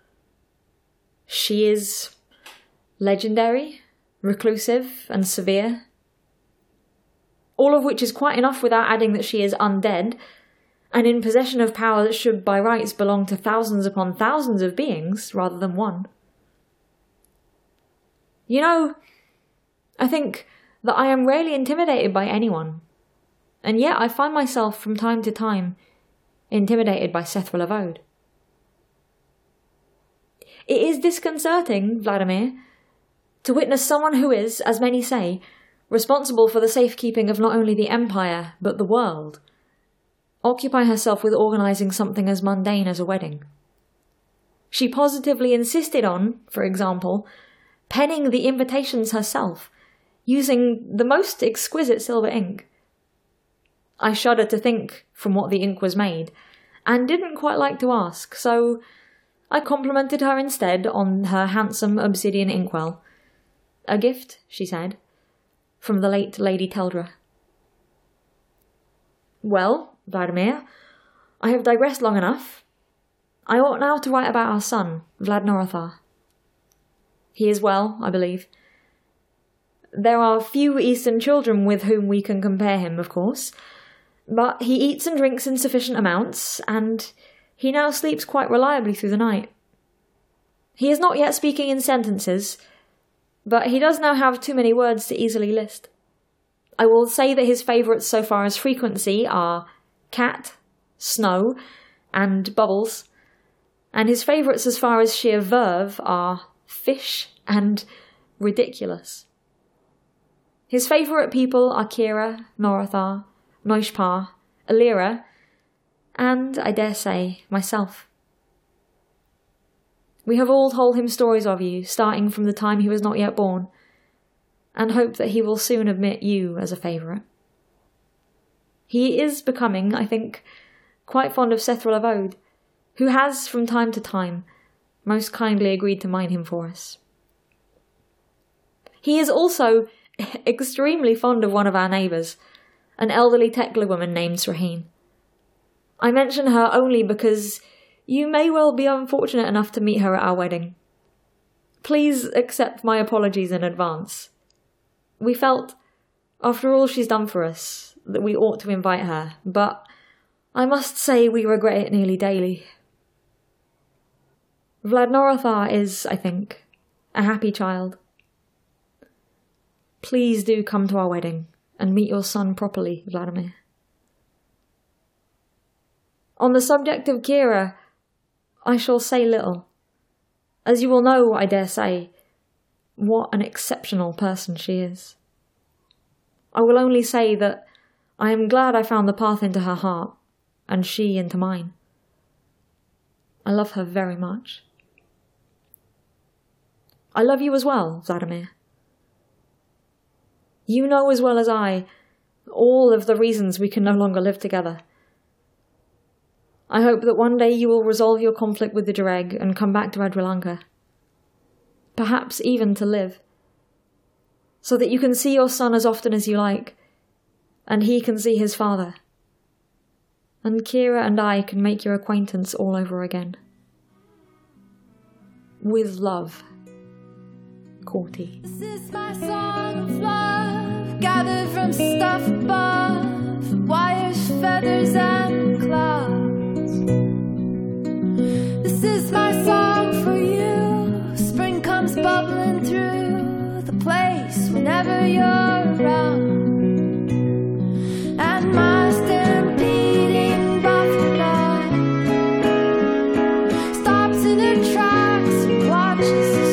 She is legendary, reclusive, and severe. All of which is quite enough without adding that she is undead, and in possession of power that should by rights belong to thousands upon thousands of beings, rather than one. You know, I think that I am rarely intimidated by anyone, and yet I find myself from time to time intimidated by Sethra Levode. It is disconcerting, Vladimir, to witness someone who is, as many say, responsible for the safekeeping of not only the Empire, but the world, occupy herself with organising something as mundane as a wedding. She positively insisted on, for example, penning the invitations herself, using the most exquisite silver ink. I shudder to think from what the ink was made, and didn't quite like to ask, so I complimented her instead on her handsome obsidian inkwell. A gift, she said, from the late Lady Teldra. Well, Vladimir, I have digressed long enough. I ought now to write about our son, Vlad Norathar. He is well, I believe. There are few Eastern children with whom we can compare him, of course, but he eats and drinks in sufficient amounts, and he now sleeps quite reliably through the night. He is not yet speaking in sentences, but he does now have too many words to easily list. I will say that his favourites so far as frequency are cat, snow, and bubbles, and his favourites as far as sheer verve are fish and ridiculous. His favourite people are Kira, Norathar, Noishpar, Alira, and, I dare say, myself. We have all told him stories of you, starting from the time he was not yet born, and hope that he will soon admit you as a favourite. He is becoming, I think, quite fond of Sethra Levode, who has, from time to time, most kindly agreed to mine him for us. He is also extremely fond of one of our neighbours, an elderly Tekla woman named Sraheen. I mention her only because you may well be unfortunate enough to meet her at our wedding. Please accept my apologies in advance. We felt, after all she's done for us, that we ought to invite her, but I must say we regret it nearly daily. Vlad Norathar is, I think, a happy child. Please do come to our wedding and meet your son properly, Vladimir. On the subject of Kira, I shall say little. As you will know, I dare say, what an exceptional person she is. I will only say that I am glad I found the path into her heart, and she into mine. I love her very much. I love you as well, Vladimir. You know as well as I all of the reasons we can no longer live together. I hope that one day you will resolve your conflict with the Dreg and come back to Adrilanka. Perhaps even to live. So that you can see your son as often as you like, and he can see his father. And Kira and I can make your acquaintance all over again. With love, Corti. This is my song of love, gathered from stuff above, wires, feathers, and clouds. This is my song for you. Spring comes bubbling through the place whenever you're around. And my stampeding buffalo stops in her tracks and watches the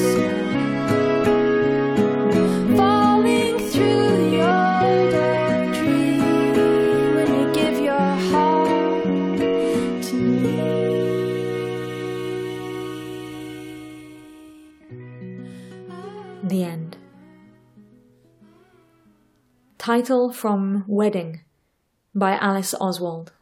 snow falling through the old oak tree when you give your heart to me. The end. Title from Wedding by Alice Oswald.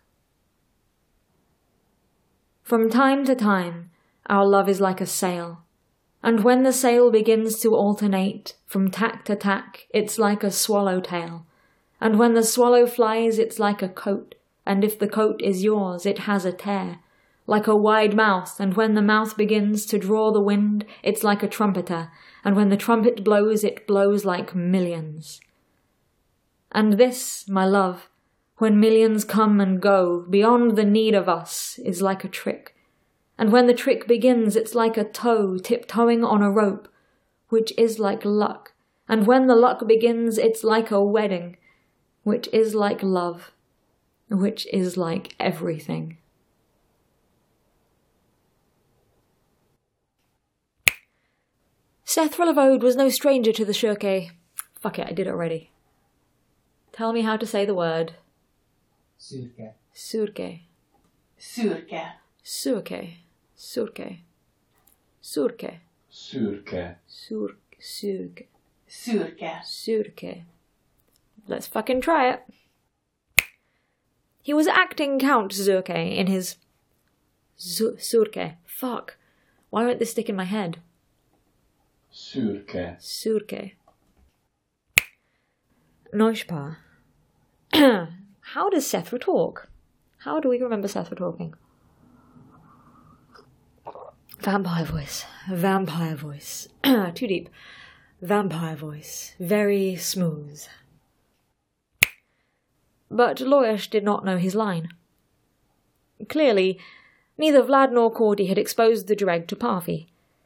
From time to time, our love is like a sail, and when the sail begins to alternate from tack to tack, it's like a swallow tail, and when the swallow flies, it's like a coat, and if the coat is yours, it has a tear, like a wide mouth, and when the mouth begins to draw the wind, it's like a trumpeter, and when the trumpet blows, it blows like millions. And this, my love, when millions come and go, beyond the need of us, is like a trick. And when the trick begins, it's like a toe tiptoeing on a rope, which is like luck. And when the luck begins, it's like a wedding, which is like love, which is like everything. Sethra Lavode was no stranger to the Shurke. Fuck it, I did it already. Tell me how to say the word. Surke. Surke. Surke. Surke. Surke. Surke. Surke. Sur. Surke. Surke. Surke. Let's fucking try it. He was acting Count Zurke in his... Z- Surke. Fuck. Why won't this stick in my head? Surke. Surke. Noishpa. How does Sethra talk? How do we remember Sethra talking? Vampire voice. Vampire voice. Too deep. Vampire voice. Very smooth. But Loish did not know his line. Clearly, neither Vlad nor Cordy had exposed the dreg to Parfi.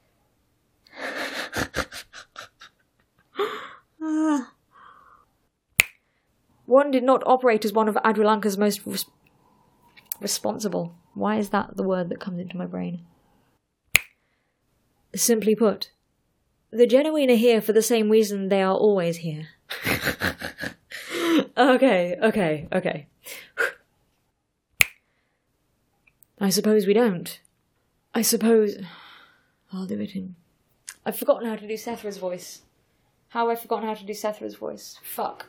One did not operate as one of Adrilanka's most res- responsible. Why is that the word that comes into my brain? Simply put, the genuine are here for the same reason they are always here. okay, okay, okay. I suppose we don't. I suppose... I'll do it in... I've forgotten how to do Sethra's voice. How have I forgotten how to do Sethra's voice? Fuck.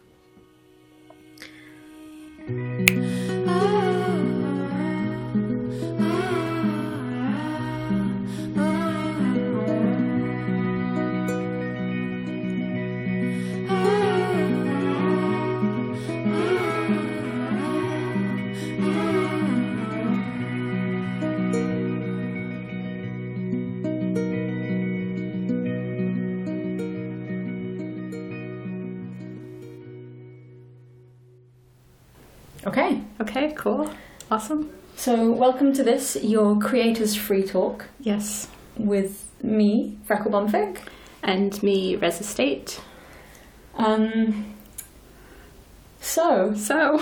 Okay. Okay, cool. Awesome. So, welcome to this, your Creators Free Talk, Yes. with me, Freckle Bumfig. And me, Res Estate. Um, so, So,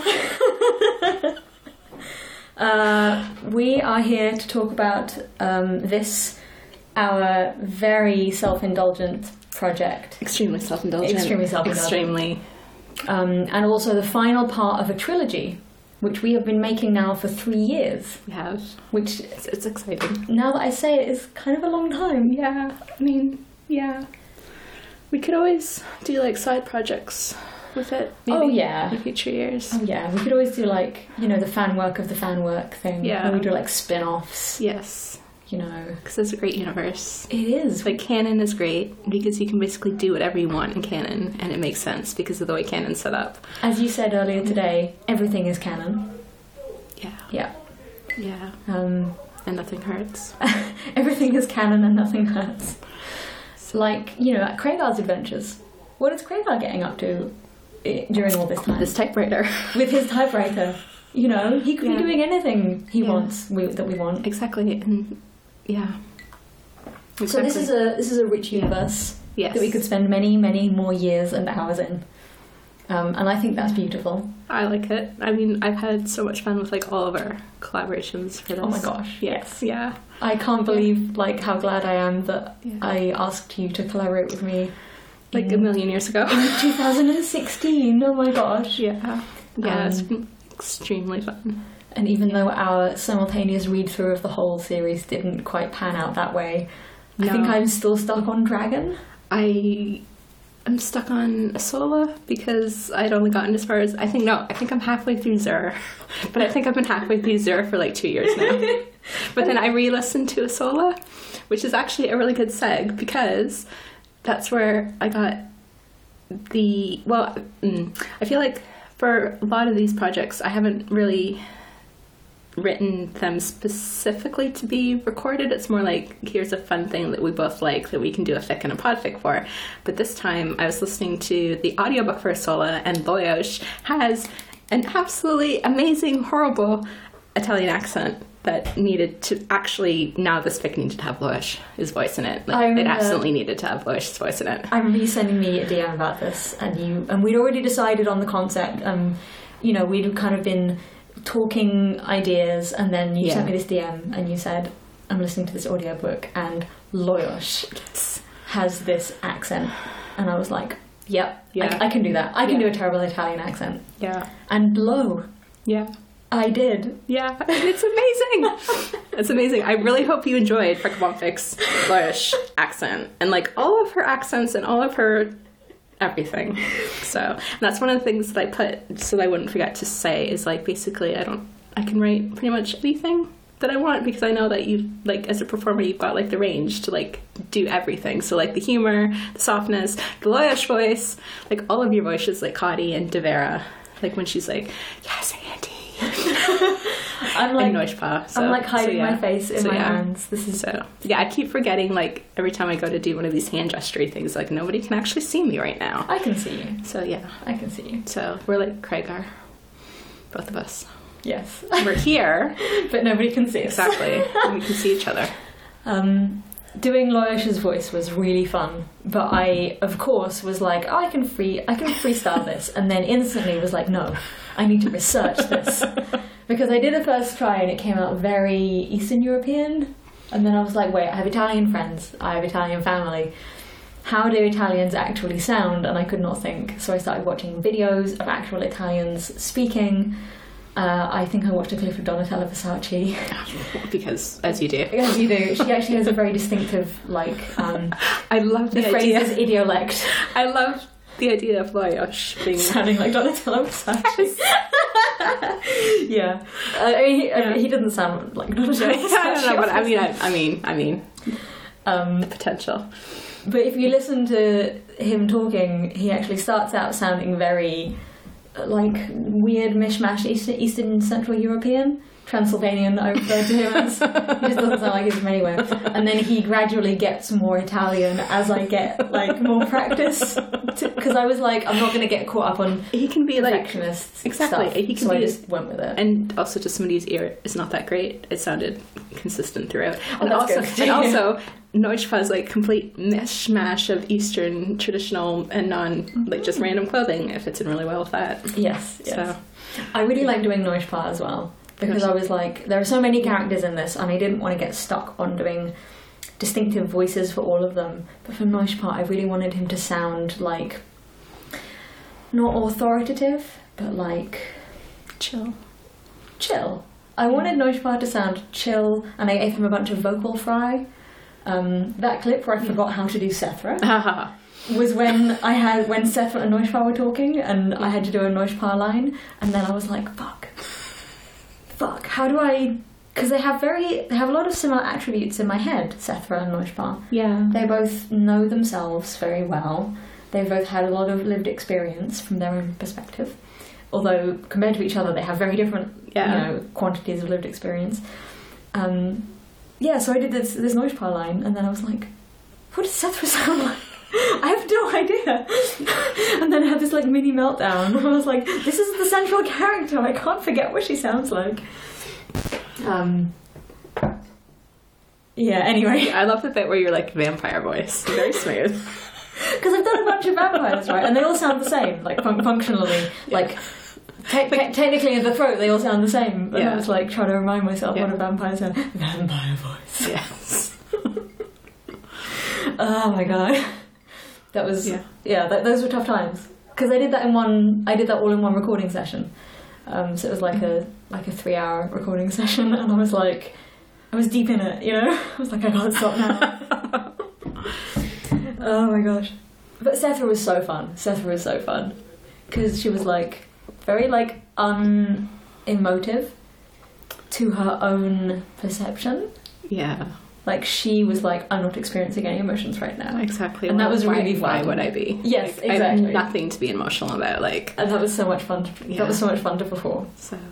uh, we are here to talk about um, this, our very self-indulgent project, extremely self-indulgent. Extremely self-indulgent. Extremely. um, and also the final part of a trilogy, which we have been making now for three years, We have. which, It's, it's exciting. now that I say it, is kind of a long time. Yeah. I mean, yeah. We could always do like side projects with it. Maybe Oh, yeah. in future years. Oh yeah, we could always do like, you know, the fan work of the fan work thing. Yeah. Where we do like spin-offs, Yes. you know. Because it's a great universe. It is. Like, canon is great because you can basically do whatever you want in canon, and it makes sense because of the way canon's set up. As you said earlier today, everything is canon. Yeah. Yeah. Yeah. Um, And nothing hurts. everything is canon and nothing hurts. Like, you know, Kragar's adventures. What is Kragar getting up to i- during all this time? This typewriter. With his typewriter. You know, he could Yeah. be doing anything he Yeah. wants, we, that we want. Exactly. And yeah. So this is a this is a rich universe Yes. that we could spend many, many more years and hours in. Um, and I think that's beautiful. I like it. I mean, I've had so much fun with like all of our collaborations for this. Oh my gosh, Yes. Yeah. I can't believe like how glad I am that Yeah. I asked you to collaborate with me. Like a in million years ago. twenty sixteen. Oh my gosh. Yeah. Yeah. it's Um, been extremely fun. And even though our simultaneous read through of the whole series didn't quite pan out that way, I No. think I'm still stuck on Dragon. I am stuck on Asola because I'd only gotten as far as I think no, I think I'm halfway through Zur. But I think I've been halfway through Zur for like two years now. But then I re-listened to Asola, which is actually a really good seg because that's where I got the well mm, I feel like for a lot of these projects I haven't really written them specifically to be recorded. It's more like, here's a fun thing that we both like that we can do a fic and a podfic for. But this time I was listening to the audiobook for Isola, and Lajos has an absolutely amazing, horrible Italian accent that needed to actually, now this fic needed to have Lajos' voice in it. Like, I it remember- absolutely needed to have Lajos' voice in it. I remember you sending me a D M about this, and you and we'd already decided on the concept. Um, you know, we'd kind of been talking ideas, and then you Yeah. sent me this D M, and you said, "I'm listening to this audiobook, and Lajos has this accent," and I was like, "Yep, Yeah. I, I can do that. I can Yeah. do a terrible Italian accent." Yeah. And lo, Yeah. I did. Yeah, it's amazing. It's amazing. I really hope you enjoyed Frickabompic's Lajos accent, and like all of her accents and all of her everything. So and that's one of the things that I put so that I wouldn't forget to say is like basically I don't I can write pretty much anything that I want because I know that you like as a performer you've got like the range to like do everything. So like the humor, the softness, the Lajos voice, like all of your voices like Cody and Devera, like when she's like, "Yes, Auntie." I'm like, and Noishpa. So, I'm like hiding so, yeah. my face in So, my yeah. hands. This is So yeah, I keep forgetting like every time I go to do one of these hand gesturing things, like nobody can actually see me right now. I can see you. So yeah, I can see you. so we're like Craig are, both of us. Yes, We're here but nobody can see us. exactly, and we can see each other. Um, doing Lajos' voice was really fun, but I, of course, was like, oh, I can free, I can freestyle this, and then instantly was like, no, I need to research this, because I did a first try and it came out very Eastern European, and then I was like, wait, I have Italian friends, I have Italian family. How do Italians actually sound? And I could not think, so I started watching videos of actual Italians speaking. Uh, I think I watched a clip of Donatella Versace. Because as you do, As you do, she actually has a very distinctive, like, um, I love the, the phrase idea. is idiolect, I love the idea of Lajos being. sounding like Donatella Versace. yeah, uh, I mean, he, I mean, he doesn't sound like Donatella Versace. I don't know, but I mean, I, I mean, I mean, um, potential. but if you listen to him talking, he actually starts out sounding very, uh, like, weird mishmash Eastern, Eastern Central European. Transylvanian, I refer to him as. He just doesn't sound like he's from anywhere. And then he gradually gets more Italian as I get, like, more practice. Because I was like, I'm not going to get caught up on He can be like perfectionist exactly. stuff. He can so be I just went with it. and also to somebody whose ear is not that great, it sounded consistent throughout. And that's also, good. and also, Noishpa's like complete mishmash of Eastern traditional and non like just random clothing. It fits in really well with that. Yes, yes. So I really like doing Noishpa as well. Because I was like, there are so many characters in this, and I didn't want to get stuck on doing distinctive voices for all of them. But for Noishpa, I really wanted him to sound like, not authoritative, but like chill. chill. I wanted Noishpa to sound chill, and I gave him a bunch of vocal fry. Um, that clip where I forgot how to do Sethra was when I had when Sethra and Noishpa were talking, and I had to do a Noishpa line, and then I was like, fuck. Fuck, how do I... Because they have very... They have a lot of similar attributes in my head, Sethra and Noishpa. Yeah. They both know themselves very well. They've both had a lot of lived experience from their own perspective. Although, compared to each other, they have very different, Yeah. you know, quantities of lived experience. Um, yeah, so I did this, this Noishpa line, and then I was like, what does Sethra sound like? I have no idea. And then I had this like mini meltdown where I was like, this is the central character, I can't forget what she sounds like. Um Yeah, anyway. I love the bit where you're like vampire voice. Very smooth. Because I've done a bunch of vampires, right? And they all sound the same, like fun- functionally. Like te- te- technically in the throat they all sound the same. But Yeah. I was like trying to remind myself Yeah. what a vampire sounds. Vampire voice. Yes. Oh my god. That was Yeah. yeah. That, those were tough times because I did that in one. I did that all in one recording session. Um, so it was like a like a three hour recording session, and I was like, I was deep in it, you know. I was like, I can't stop now. Oh my gosh! But Sethra was so fun. Sethra was so fun because she was like very like unemotive to her own perception. Yeah. Like she was like, I'm not experiencing any emotions right now. Exactly. And that was why, really Why fun. would I be? Yes, Like, I exactly. have nothing to be emotional about. Like And that was so much fun. To, Yeah. That was so much fun to perform. so.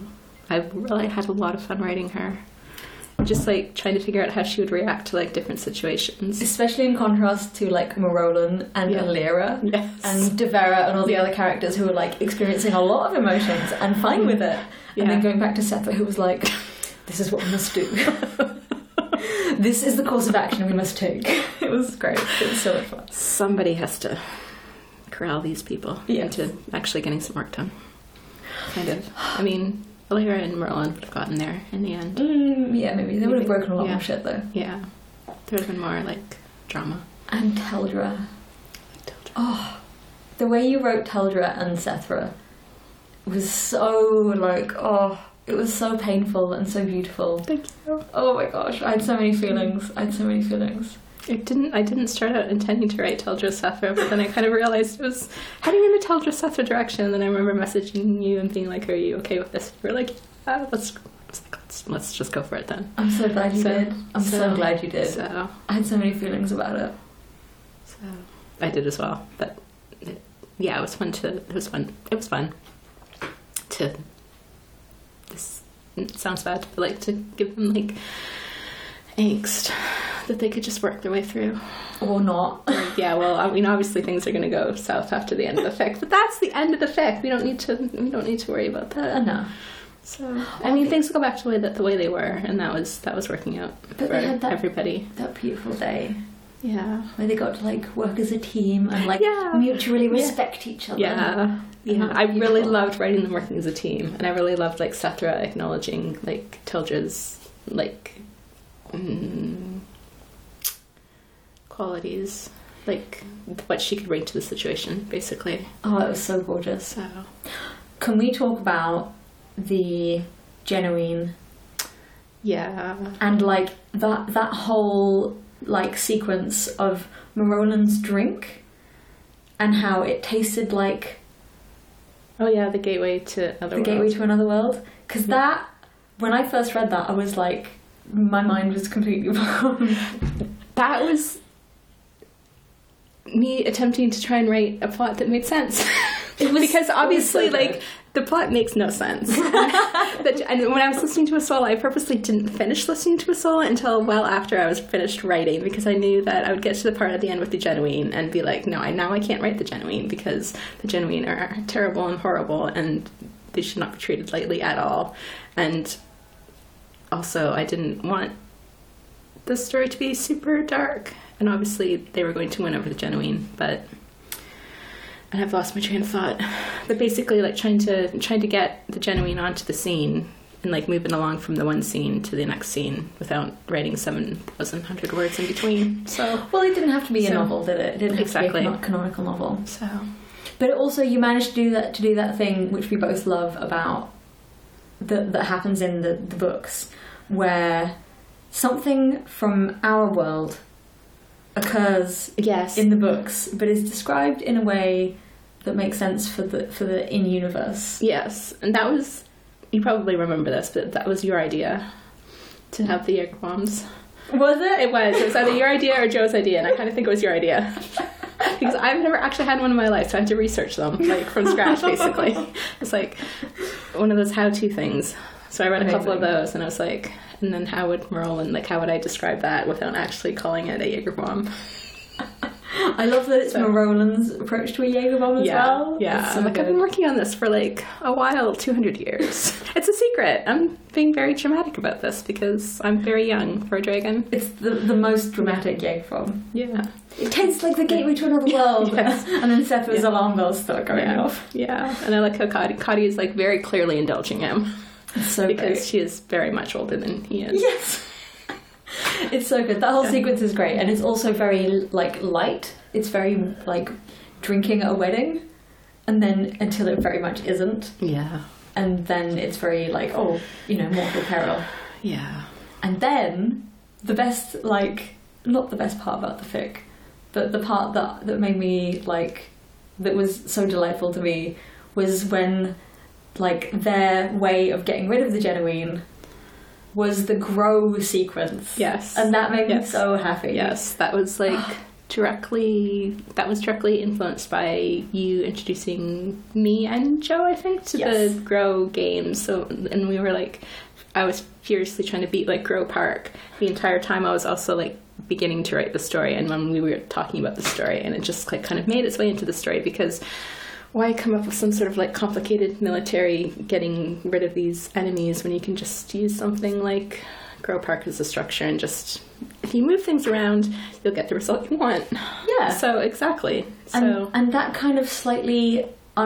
I really had a lot of fun writing her. Just like trying to figure out how she would react to like different situations. Especially in contrast to like Marolan and Yeah. Alira Yes. and Devera and all the other characters who were like experiencing a lot of emotions and fine with it. Yeah. And then going back to Setha, who was like, this is what we must do. This is the course of action we must take. It was great. It was so much fun. Somebody has to corral these people Yes. into actually getting some work done. Kind of. I mean, Alira and Merlin would have gotten there in the end. Mm, yeah, maybe. They would have broken a lot Yeah. more shit though. Yeah. There would have been more like drama. And Teldra. Oh, the way you wrote Teldra and Sethra was so like, oh, it was so painful and so beautiful. Thank you. Oh my gosh, I had so many feelings. I had so many feelings. It didn't. I didn't start out intending to write Teldra Sethra, but then I kind of realized it was heading in the Teldra Sethra direction. And then I remember messaging you and being like, "Are you okay with this?" You were like, yeah, "Let's let's let's just go for it then." I'm so glad you So- did. I'm so, so- glad you did. So, I had so many feelings about it. so I did as well. But it, yeah, it was fun to. It was fun. It was fun to. This it sounds bad, but like to give them like angst that they could just work their way through. Or not. Yeah, well, I mean, obviously things are going to go south after the end of the fic, but that's the end of the fic. We don't need to. We don't need to worry about that. Uh, no. So, I mean, things will go back to the way that the way they were, and that was that was working out But for they had that- everybody. That beautiful day Yeah, where they got to like work as a team and like Yeah. mutually respect each other. yeah, yeah. that's I really beautiful. loved writing them working as a team, and I really loved like Sethra acknowledging like Tildra's like mm, qualities, like what she could bring to the situation, basically. Oh, it was so gorgeous. So. Can we talk about the genuine Yeah. and like that that whole like sequence of Marolan's drink and how it tasted like Oh yeah, the gateway to other the gateway to another world? Because that, when I first read that, I was like, my mind was completely blown. That was me attempting to try and write a plot that made sense. It was- because obviously, it was so like, good. the plot makes no sense. That- and when I was listening to Asola, I purposely didn't finish listening to Asola until well after I was finished writing, because I knew that I would get to the part at the end with the Genuine and be like, no, I now I can't write the Genuine because the Genuine are terrible and horrible and they should not be treated lightly at all. And also, I didn't want the story to be super dark. And obviously, they were going to win over the Genuine, but and I've lost my train of thought. But basically, like trying to trying to get the Genuine onto the scene and like moving along from the one scene to the next scene without writing seven thousand hundred words in between. So, Well, it didn't have to be a So- novel, did it? It didn't have Exactly. to be a cano- canonical novel. so But also, you managed to do that to do that thing which we both love about that that happens in the, the books, where something from our world occurs yes, in the books, but is described in a way that makes sense for the for the in universe. yes, and that was you probably remember this, but that was your idea to have the Jaeger bombs. Was it? It was. It was either your idea or Joe's idea, and I kind of think it was your idea. Because I've never actually had one in my life, so I had to research them, like, from scratch, basically. It's like one of those how-to things. So I read a couple of Amazing. those, and I was like, and then how would Merlin, like, how would I describe that without actually calling it a Jaeger bomb? I love that it's So- Marolan's approach to a Jaeger bomb as yeah, well. yeah. It's so like, I've good. been working on this for, like, a while, two hundred years. It's a secret. I'm being very dramatic about this because I'm very young for a dragon. It's the, the most dramatic Jaeger bomb. Yeah. It tastes like the gateway to another world. Yes. And then Sephiroth's Yeah. alarm bells start going Yeah. off. Yeah. And I like how Cody, Cody is, like, very clearly indulging him. It's so Because great. she is very much older than he is. Yes. It's so good. That whole Yeah. sequence is great, and it's also very like light. It's very like drinking at a wedding, and then until it very much isn't, Yeah. and then it's very like, oh, you know, mortal peril. Yeah. And then the best, like, not the best part about the fic, but the part that that made me like that was so delightful to me was when like their way of getting rid of the Genuine was the grow sequence. Yes. And that made me Yes. so happy. Yes. That was like directly that was directly influenced by you introducing me and Joe, I think, to Yes. the Grow games. So, and we were like, I was furiously trying to beat like Grow Park the entire time. I was also like beginning to write the story, and when we were talking about the story, and it just like kind of made its way into the story, because why come up with some sort of like complicated military getting rid of these enemies when you can just use something like Grow Park as a structure, and just if you move things around, you'll get the result you want. Yeah. So exactly. So And, and that kind of slightly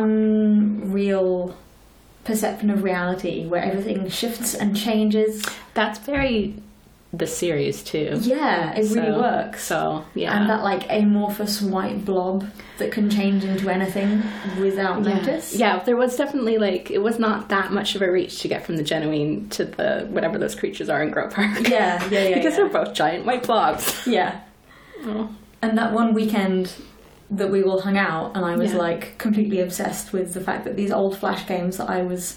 unreal perception of reality, where everything shifts and changes. that's very the series too. Yeah, it really So- works. So yeah. And that like amorphous white blob that can change into anything without yeah. notice. Yeah, there was definitely like it was not that much of a reach to get from the genuine to the whatever those creatures are in Grow Park. Yeah, yeah, yeah. because yeah. they're both giant white blobs. Yeah. Oh. And that one weekend that we all hung out, and I was Yeah. like completely obsessed with the fact that these old Flash games that I was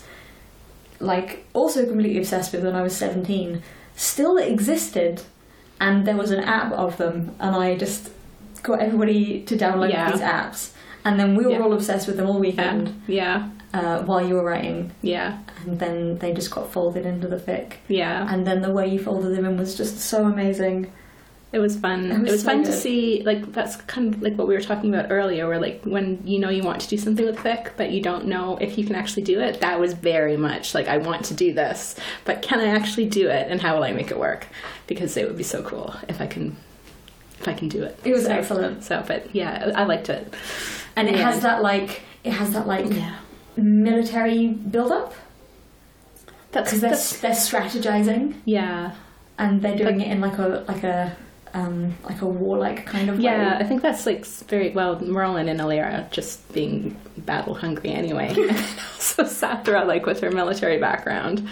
like also completely obsessed with when I was seventeen still existed, and there was an app of them, and I just got everybody to download Yeah. these apps, and then we were Yeah. all obsessed with them all weekend Yeah. uh, while you were writing, Yeah. and then they just got folded into the fic, Yeah. and then the way you folded them in was just so amazing. It was fun. It was It was so fun to good. see, like, that's kind of like what we were talking about earlier, where, like, when you know you want to do something with fic, but you don't know if you can actually do it. That was very much like, I want to do this, but can I actually do it, and how will I make it work? Because it would be so cool if I can, if I can do it. It was So- excellent. So, but yeah, I liked it. And it Yeah. has that like it has that like Yeah. military build up, That's, because they're that's they're strategizing, yeah. and they're doing But- it in like a like a um like a warlike kind of Yeah, I way. think that's like s- very well. Merlin and Alera just being battle hungry anyway, and also Sathra like with her military background.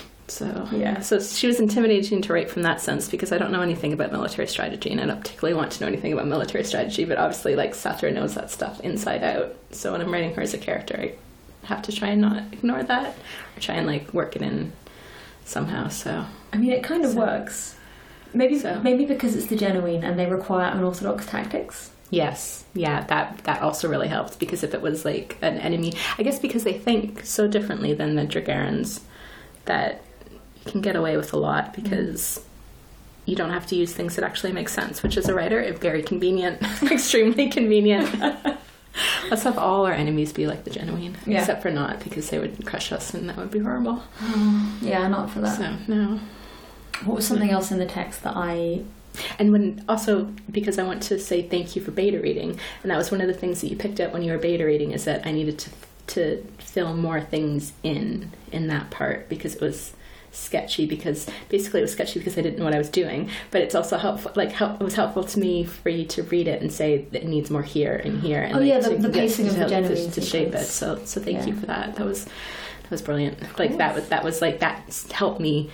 So Yeah. so she was intimidating to write from that sense, because I don't know anything about military strategy, and I don't particularly want to know anything about military strategy. But obviously, like Sathra knows that stuff inside out. So when I'm writing her as a character, I have to try and not ignore that, or try and like work it in somehow. So I mean, it kind of So- works. Maybe So. maybe because it's the genuine and they require unorthodox tactics. yes, yeah, that that also really helps, because if it was like an enemy, I guess because they think so differently than the Dragarans, that you can get away with a lot, because you don't have to use things that actually make sense, which as a writer, is very convenient, extremely convenient. Let's have all our enemies be like the genuine, Yeah. except for not, because they would crush us and that would be horrible. Yeah, not for that. So no. What was something else in the text that I? And when also, because I want to say thank you for beta reading, and that was one of the things that you picked up when you were beta reading, is that I needed to to fill more things in in that part, because it was sketchy, because basically it was sketchy because I didn't know what I was doing, but it's also helpful, like help, it was helpful to me for you to read it and say that it needs more here and here, and Oh, like, yeah, the- to the get- pacing to of the help- genuine to, to shape it. sequence. So so thank Yeah. you for that. That was that was brilliant. Like that was that was like that helped me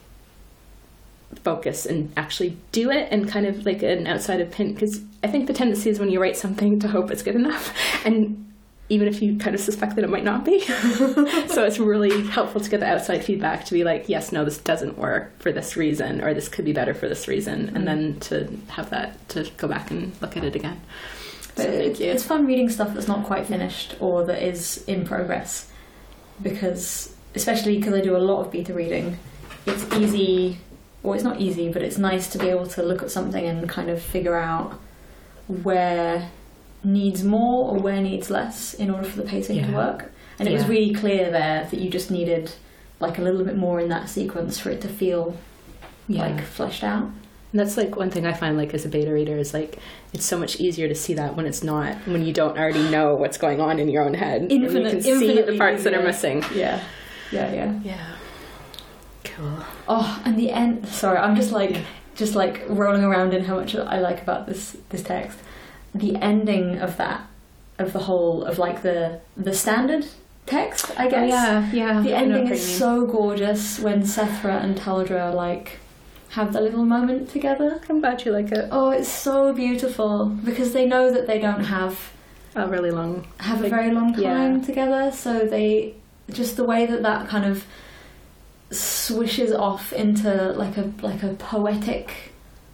focus and actually do it, and kind of like an outside of pin, because I think the tendency is when you write something to hope it's good enough, and even if you kind of suspect that it might not be. So it's really helpful to get the outside feedback to be like, yes, no, this doesn't work for this reason, or this could be better for this reason, and then to have that, to go back and look at it again. But So thank it's, you. it's fun reading stuff that's not quite finished or that is in progress, because especially because I do a lot of beta reading, it's easy. Well, it's not easy, but it's nice to be able to look at something and kind of figure out where needs more or where needs less in order for the pacing to Yeah. work. And it was Yeah. really clear there that you just needed like a little bit more in that sequence for it to feel Yeah. like fleshed out. And that's like one thing I find, like as a beta reader, is like it's so much easier to see that when it's not, when you don't already know what's going on in your own head. And you Infinite- can see the infinitely parts that are easier. missing. Yeah, yeah, yeah. Yeah. Cool. Oh, and the end. Sorry, I'm just like just like rolling around in how much I like about this this text. The ending of that, of the whole of like the the standard text, I guess. Oh, yeah, yeah. The I know ending what is you mean. so gorgeous when Sethra and Taldra like have the little moment together. I'm glad you like it. Oh, it's so beautiful because they know that they don't have A really long. have like, a very long time yeah. together, so they just the way that that kind of swishes off into like a like a poetic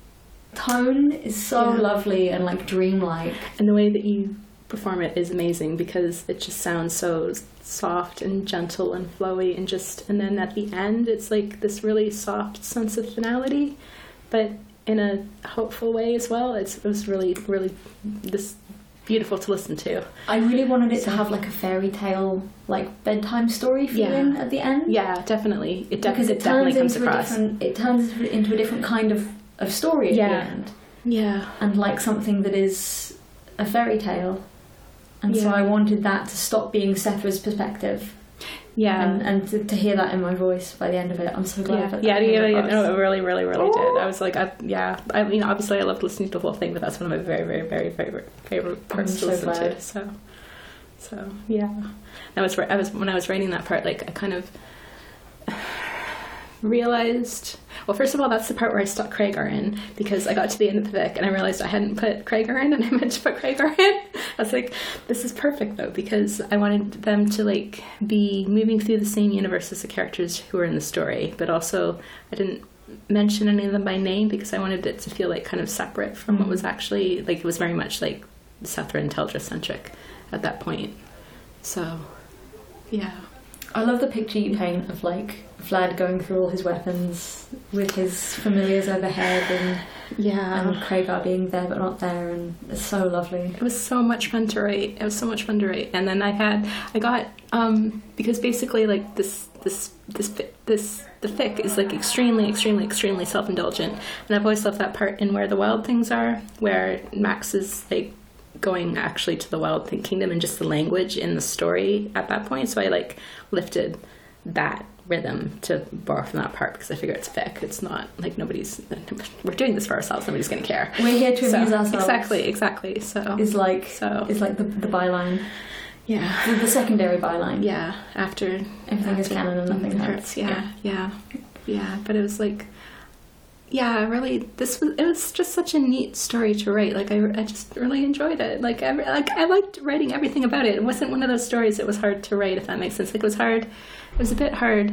tone is so Yeah. lovely and like dreamlike. And the way that you perform it is amazing because it just sounds so soft and gentle and flowy, and just and then at the end it's like this really soft sense of finality, but in a hopeful way as well. It's, it was really, really this beautiful to listen to. I really wanted it to have like a fairy tale, like bedtime story feeling Yeah. at the end. Yeah, definitely. It, def- Because it, it, definitely turns comes into across. a different. It turns into a different kind of, of story at Yeah. the end, Yeah. and like something that is a fairy tale. And so Yeah. I wanted that to stop being Sethra's perspective, Yeah. and, and to, to hear that in my voice by the end of it. I'm so glad Yeah, that yeah, that yeah, came yeah, across. no, it really, really, really did. I was like, I, yeah, I mean, obviously I loved listening to the whole thing, but that's one of my very, very, very favorite favorite parts I'm to so listen glad. to. So, so yeah, I was, I was when I was writing that part, like I kind of realized. Well, first of all, that's the part where I stuck Craigar in, because I got to the end of the Vic and I realized I hadn't put Craigar in, and I meant to put Craigar in. I was like, this is perfect though, because I wanted them to like be moving through the same universe as the characters who were in the story, but also I didn't mention any of them by name because I wanted it to feel like kind of separate from what was actually like. It was very much like Sethra and Teldra centric at that point. So, yeah. I love the picture you paint of like Vlad going through all his weapons with his familiars overhead, and Yeah. and Craigar being there but not there, and it's so lovely. It was so much fun to write. It was so much fun to write. And then I had, I got, um, because basically like this, this, this, fi- this, the fic is like extremely, extremely, extremely self-indulgent. And I've always loved that part in Where the Wild Things Are, where Max is like going actually to the Wild Thing Kingdom, and just the language in the story at that point. So I like lifted that rhythm to borrow from that part, because I figure it's fic. It's not like nobody's, we're doing this for ourselves. Nobody's going to care. We're here to So, amuse ourselves. Exactly, exactly. So Is like So- is like the the byline, yeah, the, the secondary byline. yeah. After Everything is after canon and nothing hurts. Yeah, yeah, yeah. But it was like, yeah, really. This was it was just such a neat story to write. Like I, I just really enjoyed it. Like I, like I liked writing everything about it. It wasn't one of those stories that was hard to write, if that makes sense. Like it was hard. It was a bit hard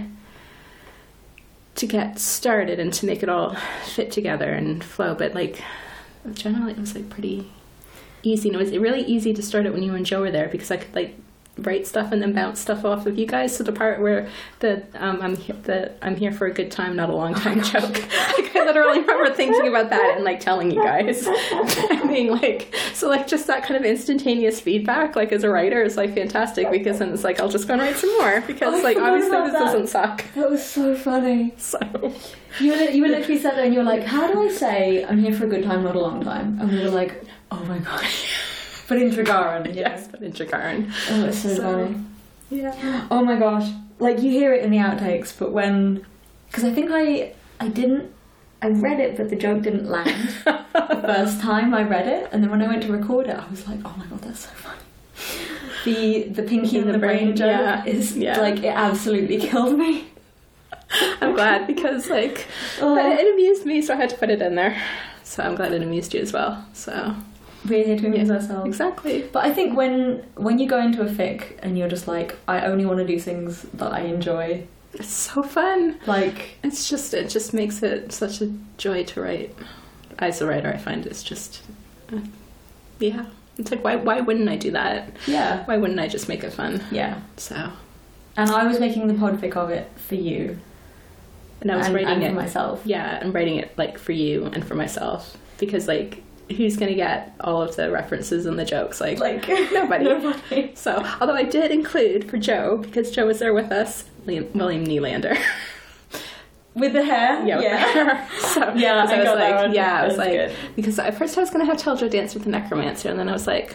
to get started and to make it all fit together and flow. But like generally, it was like pretty easy. And it was really easy to start it when you and Joe were there, because I could like write stuff and then bounce stuff off of you guys. So the part where the um, I'm he- the I'm here for a good time, not a long time joke. Like I literally remember thinking about that and like telling you guys, and being like, so like just that kind of instantaneous feedback, like as a writer, is like fantastic, because then it's like I'll just go and write some more, because I like forgot obviously about this that. doesn't suck. That was so funny. So You were, you were literally sat there and you were like, how do I say I'm here for a good time, not a long time? And we were like, oh my gosh. But in Dragaran, you yes, know? but in Dragaran. Oh, it's so, So- funny. Yeah. Oh my gosh. Like, you hear it in the outtakes, but when... Because I think I I didn't... I read it, but the joke didn't land the first time I read it. And then when I went to record it, I was like, oh my god, that's so funny. The the Pinky and the, brain, joke yeah, is, yeah. like, it absolutely killed me. I'm glad, because like Oh. but it amused me, so I had to put it in there. So I'm glad it amused you as well. So We're here to amuse Yeah, ourselves. exactly. But I think when when you go into a fic and you're just like, I only want to do things that I enjoy, It's so fun. like, It's just it just makes it such a joy to write. As a writer, I find it's just uh, yeah. It's like why why wouldn't I do that? yeah, Why wouldn't I just make it fun? yeah. So And I was making the podfic of it for you, and I was and, writing and it for myself. yeah, I'm writing it like for you and for myself, because like who's gonna get all of the references and the jokes? Like, Like, nobody. nobody. So, although I did include for Joe, because Joe was there with us, William, William Nylander. With the hair? yeah, with yeah. her. So, Yeah, 'cause I I was got that like, one. yeah, I was That's like, good. because at first I was gonna have Teldra dance with the necromancer, and then I was like,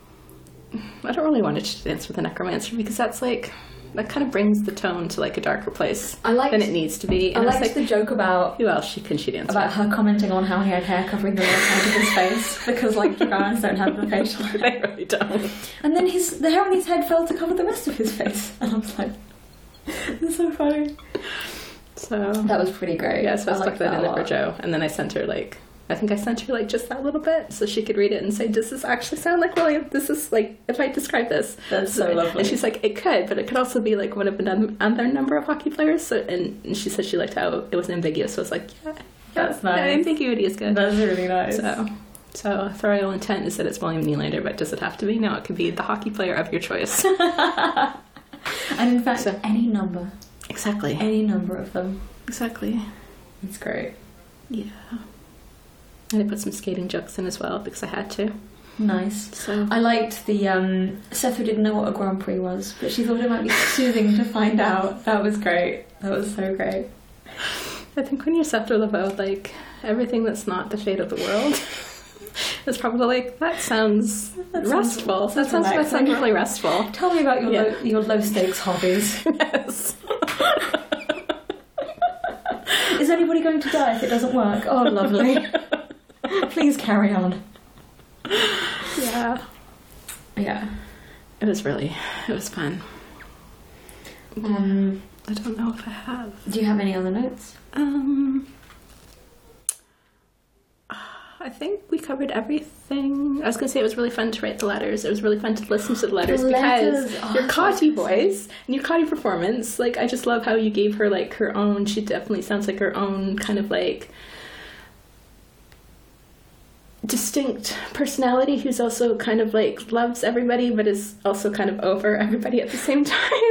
I don't really want it to dance with the necromancer, because that's like that kind of brings the tone to like a darker place I liked- than it needs to be. I And I was liked like, the joke about who else she can she dance about with? her commenting on how he had hair covering the left side of his face, because like Dragons don't have the facial hair. They really don't. And then his the hair on his head fell to cover the rest of his face, and I was like, "That's so funny." So That was pretty great. yeah, so I, stuck liked that, a in there for lot. Joe, and then I sent her like I think I sent her like just that little bit so she could read it and say, "Does this actually sound like William? This is like if I describe this." That's so lovely. And she's like, "It could, but it could also be like one of another other number of hockey players." So, and, and she said she liked how it was ambiguous. So I was like, "Yeah, That's Yeah, nice. ambiguity is good. That's really nice. So, so authorial intent is that it's William Nylander, but does it have to be? No, it could be the hockey player of your choice. And in fact, So- any number, Exactly. any number of them. Exactly. It's great. Yeah. And I put some skating jokes in as well because I had to. Nice. So I liked the um Sethu didn't know what a Grand Prix was, but she thought it might be soothing to find out. That was great. That was so great. I think when you're Sethra Levaux, like everything that's not the fate of the world is probably like that sounds That sounds- restful. that That sounds sounds that relaxing. sounds really restful. Tell me about your Yeah. low, your low stakes hobbies. Yes. Is anybody going to die if it doesn't work? Oh, lovely. Please carry on. Yeah. Yeah. It was really, it was fun. Um, I don't know if I have. do you have any other notes? Um, I think we covered everything. I was going to say it was really fun to write the letters. It was really fun to listen to the letters The letters. because Oh, your that's what I was Cotty gonna voice and your Cotty performance. Like, I just love how you gave her like her own. She definitely sounds like her own kind of like distinct personality who's also kind of like loves everybody but is also kind of over everybody at the same time.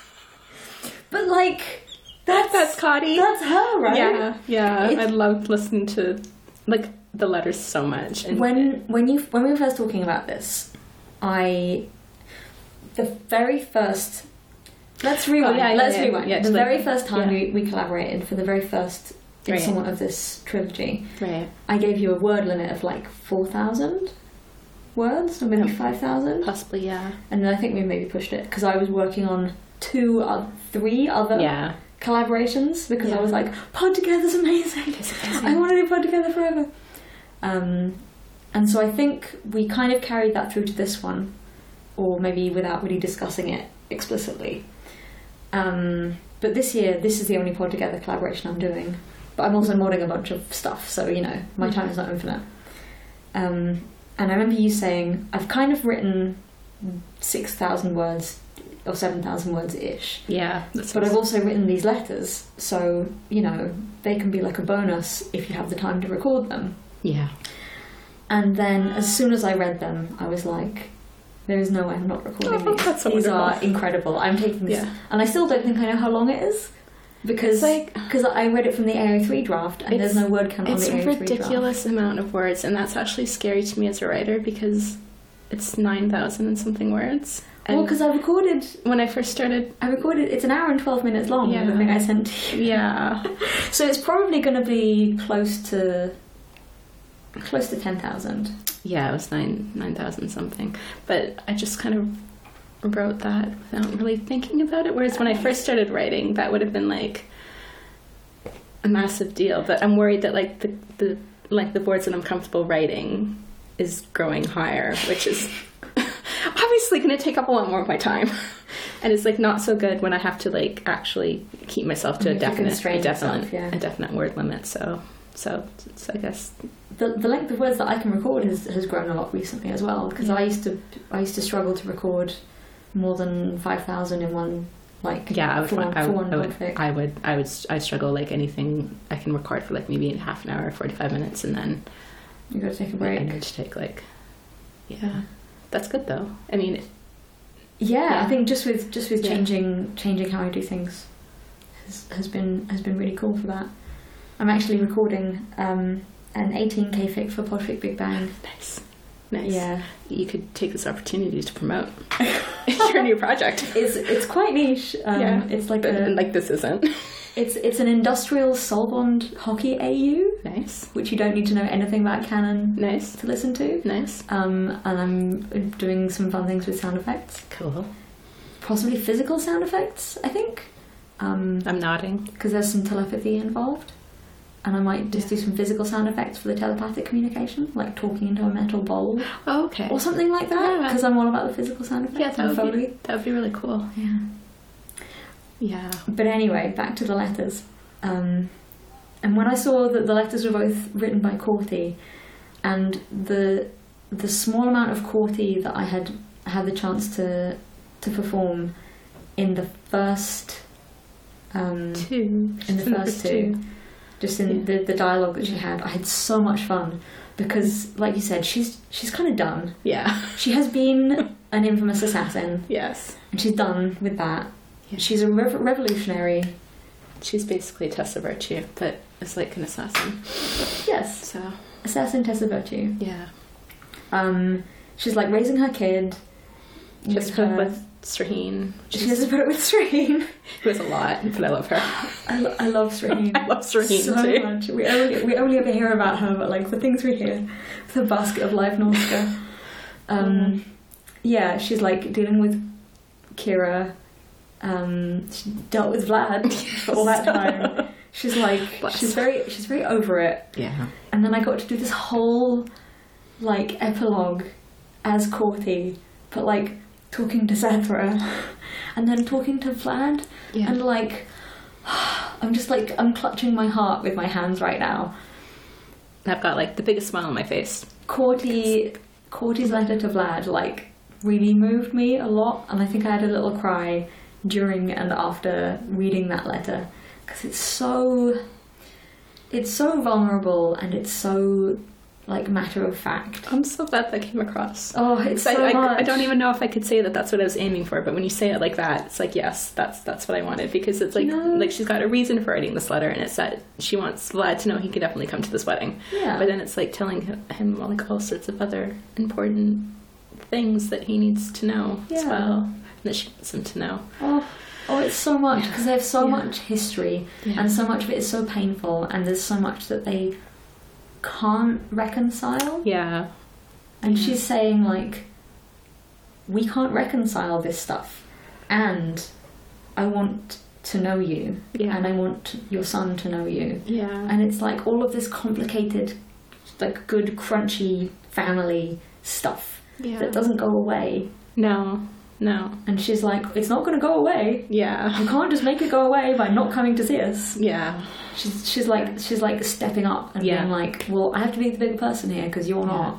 But like, that's That's Cotty. that's her, right? Yeah, yeah. It's- I loved listening to like the letters so much. And When when you when we were first talking about this, I the very first let's rewind. Oh, yeah, yeah, let's yeah. rewind. Yeah, the just like- very first time yeah. we, we collaborated for the very first Right. installment of this trilogy, right, I gave you a word limit of like four thousand words, or maybe five thousand, possibly, yeah, and then I think we maybe pushed it because I was working on two, uh, three other yeah. collaborations because I Yeah. was like, Pod Together's amazing. I want to do Pod Together forever. Um, and so I think we kind of carried that through to this one, or maybe without really discussing it explicitly. Um, but this year, this is the only Pod Together collaboration I'm doing. But I'm also modding a bunch of stuff, so you know, my time is not infinite. Um, and I remember you saying, I've kind of written six thousand words, or seven thousand words ish. Yeah, that's But I've also written these letters, so, you know, they can be like a bonus if you have the time to record them. yeah, And then as soon as I read them, I was like, there is no way I'm not recording Oh, these. that's so these are wonderful. incredible. I'm taking this. Yeah. And I still don't think I know how long it is. Because It's like- cause I read it from the A O three draft, and there's no word count on it's the a A O three draft. ridiculous amount of words, and that's actually scary to me as a writer because it's nine thousand and something words. And Well, because I recorded, when I first started, I recorded, it's an hour and twelve minutes long, Yeah. the thing I sent to you. yeah, So it's probably going to be close to, close to ten thousand. yeah, it was nine nine thousand something. But I just kind of wrote that without really thinking about it. Whereas when I first started writing, that would have been like a massive deal. But I'm worried that like the the like the words that I'm comfortable writing is growing higher, which is obviously going to take up a lot more of my time. And it's like not so good when I have to like actually keep myself to You a have to definite, constrain a definite, yourself, yeah. a definite word limit. So, so, so I guess The, the length of words that I can record has, has grown a lot recently as well, because Yeah. I used to I used to struggle to record more than five thousand in one, like yeah, I would, for, find, one, I, for would, one I would, podfic. I would, I would, I struggle like anything I can record for like maybe half an hour, forty-five minutes, and then You got to take a I break. need to take like, yeah, that's good though. I mean, Yeah, Yeah. I think just with just with Yeah. changing changing how I do things has, has been has been really cool for that. I'm actually recording um, an eighteen K fic for Podfic Big Bang. nice, nice. Yeah, You could take this opportunity to promote your new project. it's it's quite niche. Um, Yeah. it's like But a like this isn't it's it's an industrial Solbond hockey A U, nice, which you don't need to know anything about canon nice, to listen to. nice, Um, and I'm doing some fun things with sound effects, cool. possibly physical sound effects. I think, um, I'm nodding. because there's some telepathy involved, and I might just do some physical sound effects for the telepathic communication, like talking into a metal bowl Oh, okay. or something like that. Yeah. Because I'm all about the physical sound effects Yeah, that and would Foley. be that would be really cool. Yeah. Yeah. But anyway, back to the letters. Um, and when I saw that the letters were both written by Corti, and the the small amount of Corti that I had had the chance to to perform in the first um, Two. in the In the first first two, two. just in the, the dialogue that she had. I had so much fun because, like you said, she's she's kind of done. Yeah. She has been an infamous assassin, Yes. and she's done with that. Yeah. She's a rev- revolutionary. She's basically Tessa Virtue, but is like an assassin. Yes, So, assassin Tessa Virtue. yeah. Um, she's like raising her kid. She has to put her- up with Straheen. which She is- has to put it with Straheen. It was a lot, but I love her. I, lo- I love Straheen. I love Straheen so too. much. We only we only ever hear about her, but like the things we hear, the basket of life Norska. Um, yeah, she's like dealing with Kira. Um, she dealt with Vlad for all that time. She's like Bless. she's very she's very over it. Yeah. And then I got to do this whole like epilogue as Corty, but like talking to Sethra, and then talking to Vlad, Yeah. and like I'm just like I'm clutching my heart with my hands right now. I've got like the biggest smile on my face. Corty, Corty's letter to Vlad like really moved me a lot, and I think I had a little cry during and after reading that letter because it's so it's so vulnerable and it's so like matter of fact. I'm so glad that came across. Oh, it's I, so I, much. I don't even know if I could say that that's what I was aiming for, but when you say it like that, it's like, yes, that's that's what I wanted, because it's like No. like she's got a reason for writing this letter, and it's that she wants Vlad to know he can definitely come to this wedding. Yeah. But then it's like telling him, him like all sorts of other important things that he needs to know as Yeah. well, and that she wants him to know. Oh, oh, it's so much because they have so Yeah. much history, Yeah. and so much of it is so painful, and there's so much that they can't reconcile. Yeah. And she's saying like, we can't reconcile this stuff, and I want to know you, Yeah. and I want your son to know you, Yeah. and it's like all of this complicated, like good crunchy family stuff Yeah. that doesn't go away. No. No. And she's like, it's not going to go away. Yeah. You can't just make it go away by not coming to see us. Yeah. She's she's like she's like stepping up and Yeah. being like, well, I have to be the bigger person here because you're not.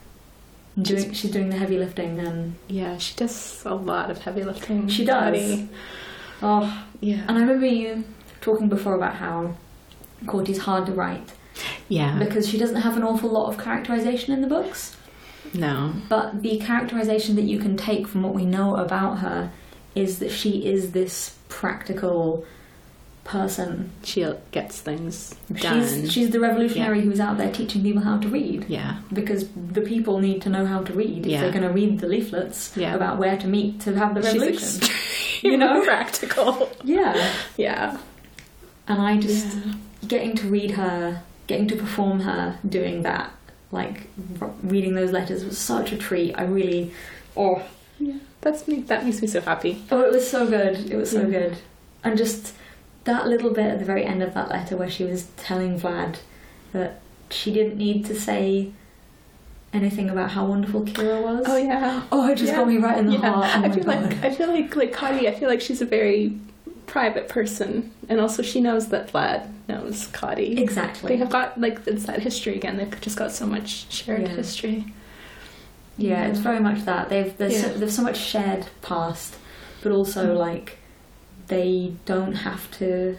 And Doing, she's doing the heavy lifting, and Yeah. She does a lot of heavy lifting. She does. Body. oh, Yeah. and I remember you talking before about how Corty's hard to write Yeah. because she doesn't have an awful lot of characterization in the books, No. but the characterization that you can take from what we know about her is that she is this practical person. She gets things done. She's she's the revolutionary Yeah. who's out there teaching people how to read. Yeah. Because the people need to know how to read. Yeah. If they're going to read the leaflets Yeah. about where to meet to have the She's revolution. extremely You know? practical. Yeah. Yeah. And I just, Yeah. getting to read her, getting to perform her doing that, like r- reading those letters was such a treat. I really, oh, Yeah. That's me. That makes me so happy. oh, it was so good. It was so Yeah. good. And just that little bit at the very end of that letter where she was telling Vlad that she didn't need to say anything about how wonderful Kira was. Oh yeah. Oh, it just got me right in the Yeah. heart. Oh I my feel God. like I feel like like Cotty. I feel like she's a very private person, and also she knows that Vlad knows Cotty. Exactly. They have got like it's that history again. They've just got so much shared Yeah. history. Yeah, it's very much that. They've there's so, Yeah. there's so much shared past, but also like they don't have to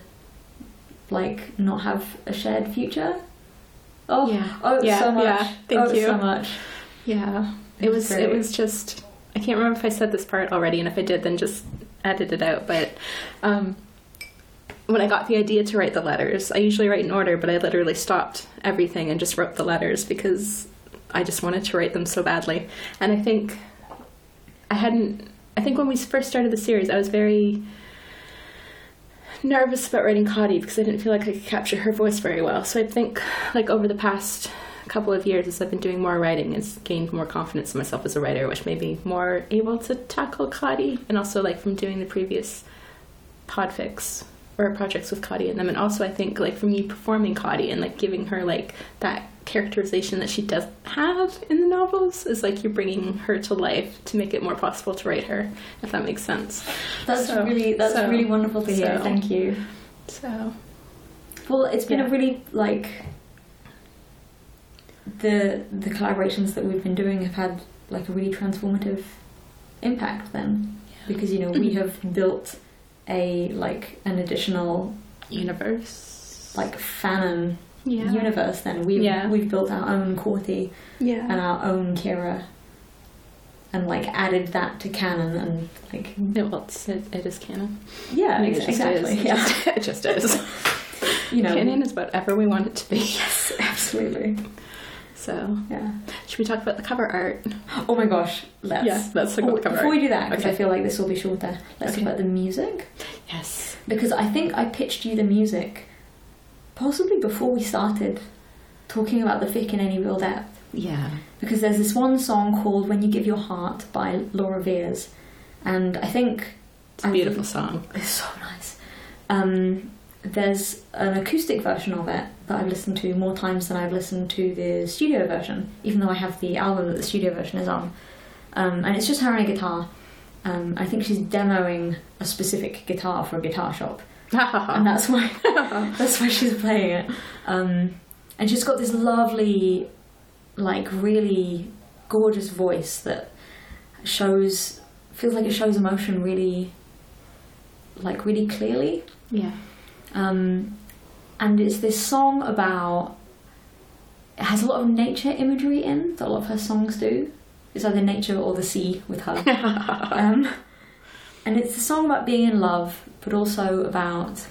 like not have a shared future. Oh, Yeah. oh, Yeah, so much. yeah. Thank oh, you. so much. Yeah, it was. Great. It was just. I can't remember if I said this part already, and if I did, then just edit it out. But um, when I got the idea to write the letters, I usually write in order, but I literally stopped everything and just wrote the letters because I just wanted to write them so badly. And I think I hadn't. I think when we first started the series, I was very nervous about writing Cotty because I didn't feel like I could capture her voice very well. So I think, like, over the past couple of years, as I've been doing more writing, it's gained more confidence in myself as a writer, which made me more able to tackle Cotty. And also, like, from doing the previous podfics or projects with Cotty in them. And also, I think, like, from me performing Cotty and, like, giving her, like, that characterization that she does have in the novels is, like, you're bringing her to life to make it more possible to write her, if that makes sense. That's So- really that's so- really wonderful to hear. so- Thank you. So, Well, it's been Yeah. a really like the the collaborations that we've been doing have had like a really transformative impact then, because you know we have built a like an additional universe. like fanon Yeah. universe. Then we've Yeah. we've built our own Corti Yeah. and our own Kira, and like added that to canon and like It, well, it's, it, it is canon. yeah, I mean, it ex- just exactly. is. Yeah, It just is. you know, Canon is whatever we want it to be. yes, absolutely. So, Yeah. should we talk about the cover art? Oh my gosh, let's. Yeah, let's talk Oh, about the cover before art. we do that, because Okay. I feel like this will be shorter, let's Okay. talk about the music. Yes. Because I think I pitched you the music possibly before we started talking about the fic in any real depth. Yeah. Because there's this one song called When You Give Your Heart by Laura Veers, and I think It's a beautiful song. it's so nice. Um, there's an acoustic version of it that I've listened to more times than I've listened to the studio version, even though I have the album that the studio version is on. Um, and it's just her and a guitar. Um, I think she's demoing a specific guitar for a guitar shop, and that's why that's why she's playing it. Um, and she's got this lovely, like really gorgeous voice that shows feels like it shows emotion really, like really clearly. Yeah. Um, and it's this song about. It has a lot of nature imagery in that a lot of her songs do. It's either nature or the sea with her. um, and it's a song about being in love, but also about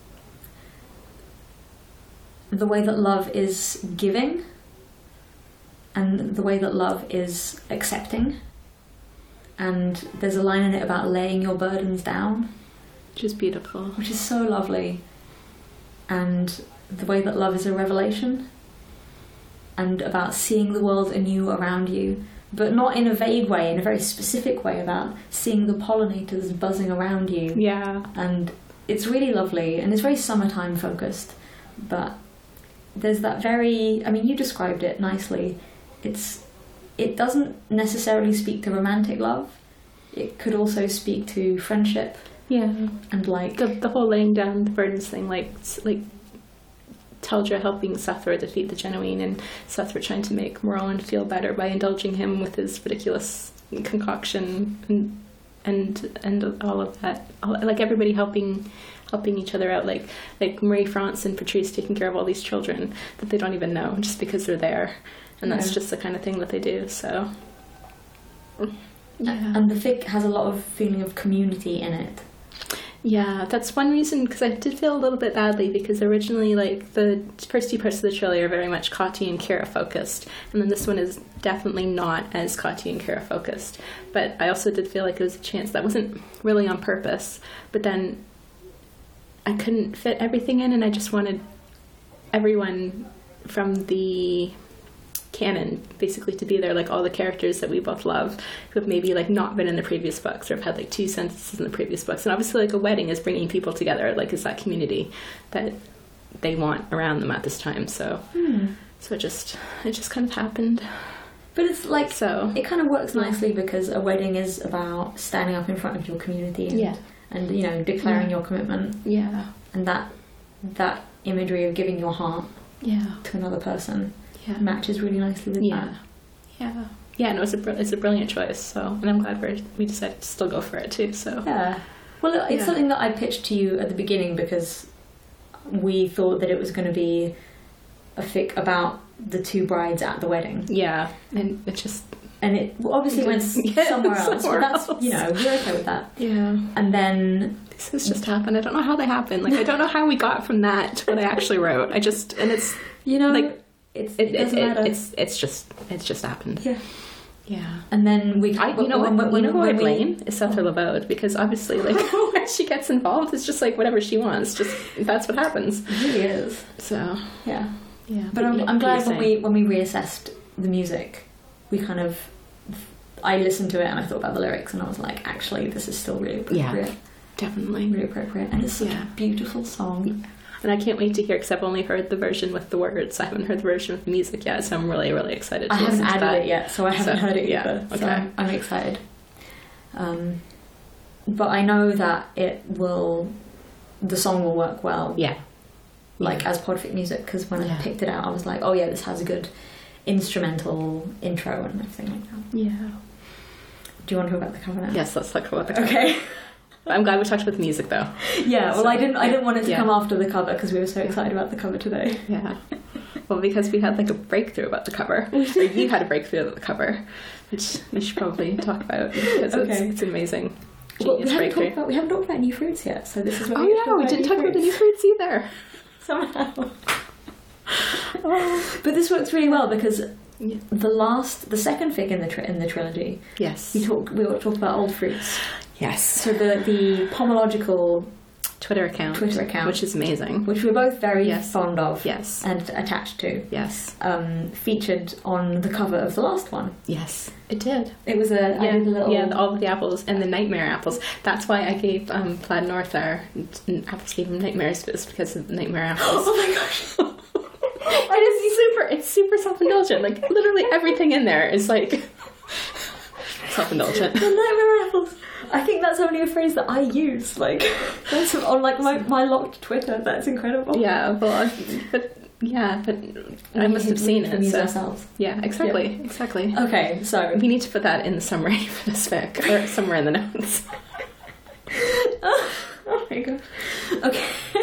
the way that love is giving and the way that love is accepting. And there's a line in it about laying your burdens down, Which is beautiful. which is so lovely. And the way that love is a revelation, and about seeing the world anew around you, but not in a vague way, in a very specific way, about seeing the pollinators buzzing around you. Yeah. And it's really lovely, and it's very summertime focused, but there's that very, I mean, you described it nicely. It's it doesn't necessarily speak to romantic love. It could also speak to friendship Yeah. and like The, the whole laying down the burdens thing, like s- like Teldra helping Sethra defeat the Genuine, and Sethra trying to make Morrowind feel better by indulging him with his ridiculous concoction, and and and all of that. All, like everybody helping helping each other out, like like Marie France and Patrice taking care of all these children that they don't even know just because they're there, and that's Yeah. just the kind of thing that they do. So yeah. And the fic has a lot of feeling of community in it. Yeah, that's one reason, because I did feel a little bit badly, because originally, like, the first two parts of the trilogy are very much Kati and Kira focused, and then this one is definitely not as Kati and Kira focused. But I also did feel like it was a chance that wasn't really on purpose, but then I couldn't fit everything in, and I just wanted everyone from the canon basically to be there, like all the characters that we both love who have maybe like not been in the previous books or have had like two sentences in the previous books. And obviously like a wedding is bringing people together, like it's that community that they want around them at this time. So Hmm. so it just it just kind of happened. But it's like, So it kind of works nicely because a wedding is about standing up in front of your community and, Yeah. and you know, declaring Yeah. your commitment, yeah and that that imagery of giving your heart yeah to another person yeah matches really nicely with yeah that. yeah yeah and it was a br- it's a brilliant choice. So, and I'm glad we we decided to still go for it too. So Yeah. Well, it- it's Yeah. something that I pitched to you at the beginning because we thought that it was going to be a fic about the two brides at the wedding. yeah, and it just And it well, obviously went s- Yeah, somewhere else, somewhere but that's, else. you know, we're okay with that. yeah. And then, This has just happened. I don't know how they happened. Like I don't know how we got from that to what I actually wrote. I just and it's you know, Like, it's, it, it, it, doesn't it, matter. it's it's just it's just happened. yeah. Yeah. And then we, I, you know what? when, you know who I when we- blame is Sethra Levode, because obviously, like when she gets involved, it's just like whatever she wants. Just that's what happens. It really is. So Yeah. yeah. But I'm, yeah, I'm glad you're when we when we reassessed the music, we kind of I listened to it and I thought about the lyrics and I was like, actually, this is still really appropriate, saying. definitely. really appropriate, and it's such Yeah. a beautiful song. And I can't wait to hear, because I've only heard the version with the words. I haven't heard the version with the music yet, so I'm really really excited to I haven't listen to added that. it yet, so I haven't So, heard it yeah, either. So okay. I'm, I'm excited. Um, but I know that it will, the song will work well, Yeah. like as podfic music. Because when Yeah. I picked it out, I was like, oh yeah, this has a good instrumental intro and everything like that. Yeah. Do you want to talk about the cover now? Yes, let's talk about the cover. Okay. I'm glad we talked about the music though. Yeah, well, So, I didn't. I didn't want it to yeah. come after the cover because we were so excited about the cover today. Yeah. Well, because we had like a breakthrough about the cover. Or you had a breakthrough about the cover, which we should probably talk about because Okay. it's, it's an amazing, Well, we genius haven't breakthrough. talked about we haven't talked about new fruits yet, so this is where Oh we yeah, talk we about didn't new talk about the new fruits. fruits either. Somehow. But this works really well because Yeah. the last, the second fic in the tri- in the trilogy, Yes. we talk we talked about old fruits. Yes. So the the pomological, Twitter account. Twitter account. Which is amazing. which we're both very Yes. fond of Yes. and attached to, Yes. um, featured on the cover of the last one. Yes. It did. It was a I Yeah, did a little yeah, all of the apples and the nightmare apples. That's why I gave um, Plaid North our apples gave him nightmares, but it's because of the nightmare apples. Oh my gosh! And it's super, it's super self-indulgent. Like literally everything in there is like self-indulgent. The nightmare apples. I think that's only a phrase that I use. Like that's on like my, my locked Twitter. That's incredible. Yeah, well, I- but yeah, but I We must can- have seen we can it. use So. ourselves. Yeah, exactly, exactly. Okay, so We need to put that in the summary for this fic, or somewhere in the notes. oh my god. Okay.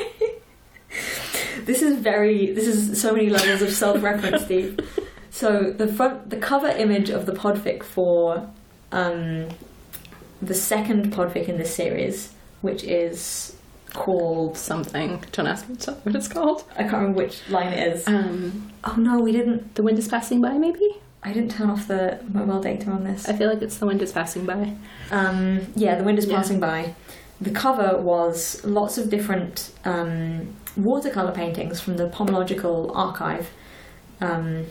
This is very. This is so many levels of self-reference, Steve. So the front, the cover image of the podfic for um, the second podfic in this series, which is called Something. Don't ask me to tell you what it's called. I can't remember which line it is. Um, Oh no, we didn't. the wind is passing by, maybe? I didn't turn off the mobile data on this. I feel like it's the wind is passing by. Um, yeah, the wind is Yeah. passing by. The cover was lots of different um, watercolor paintings from the Pomological archive, um,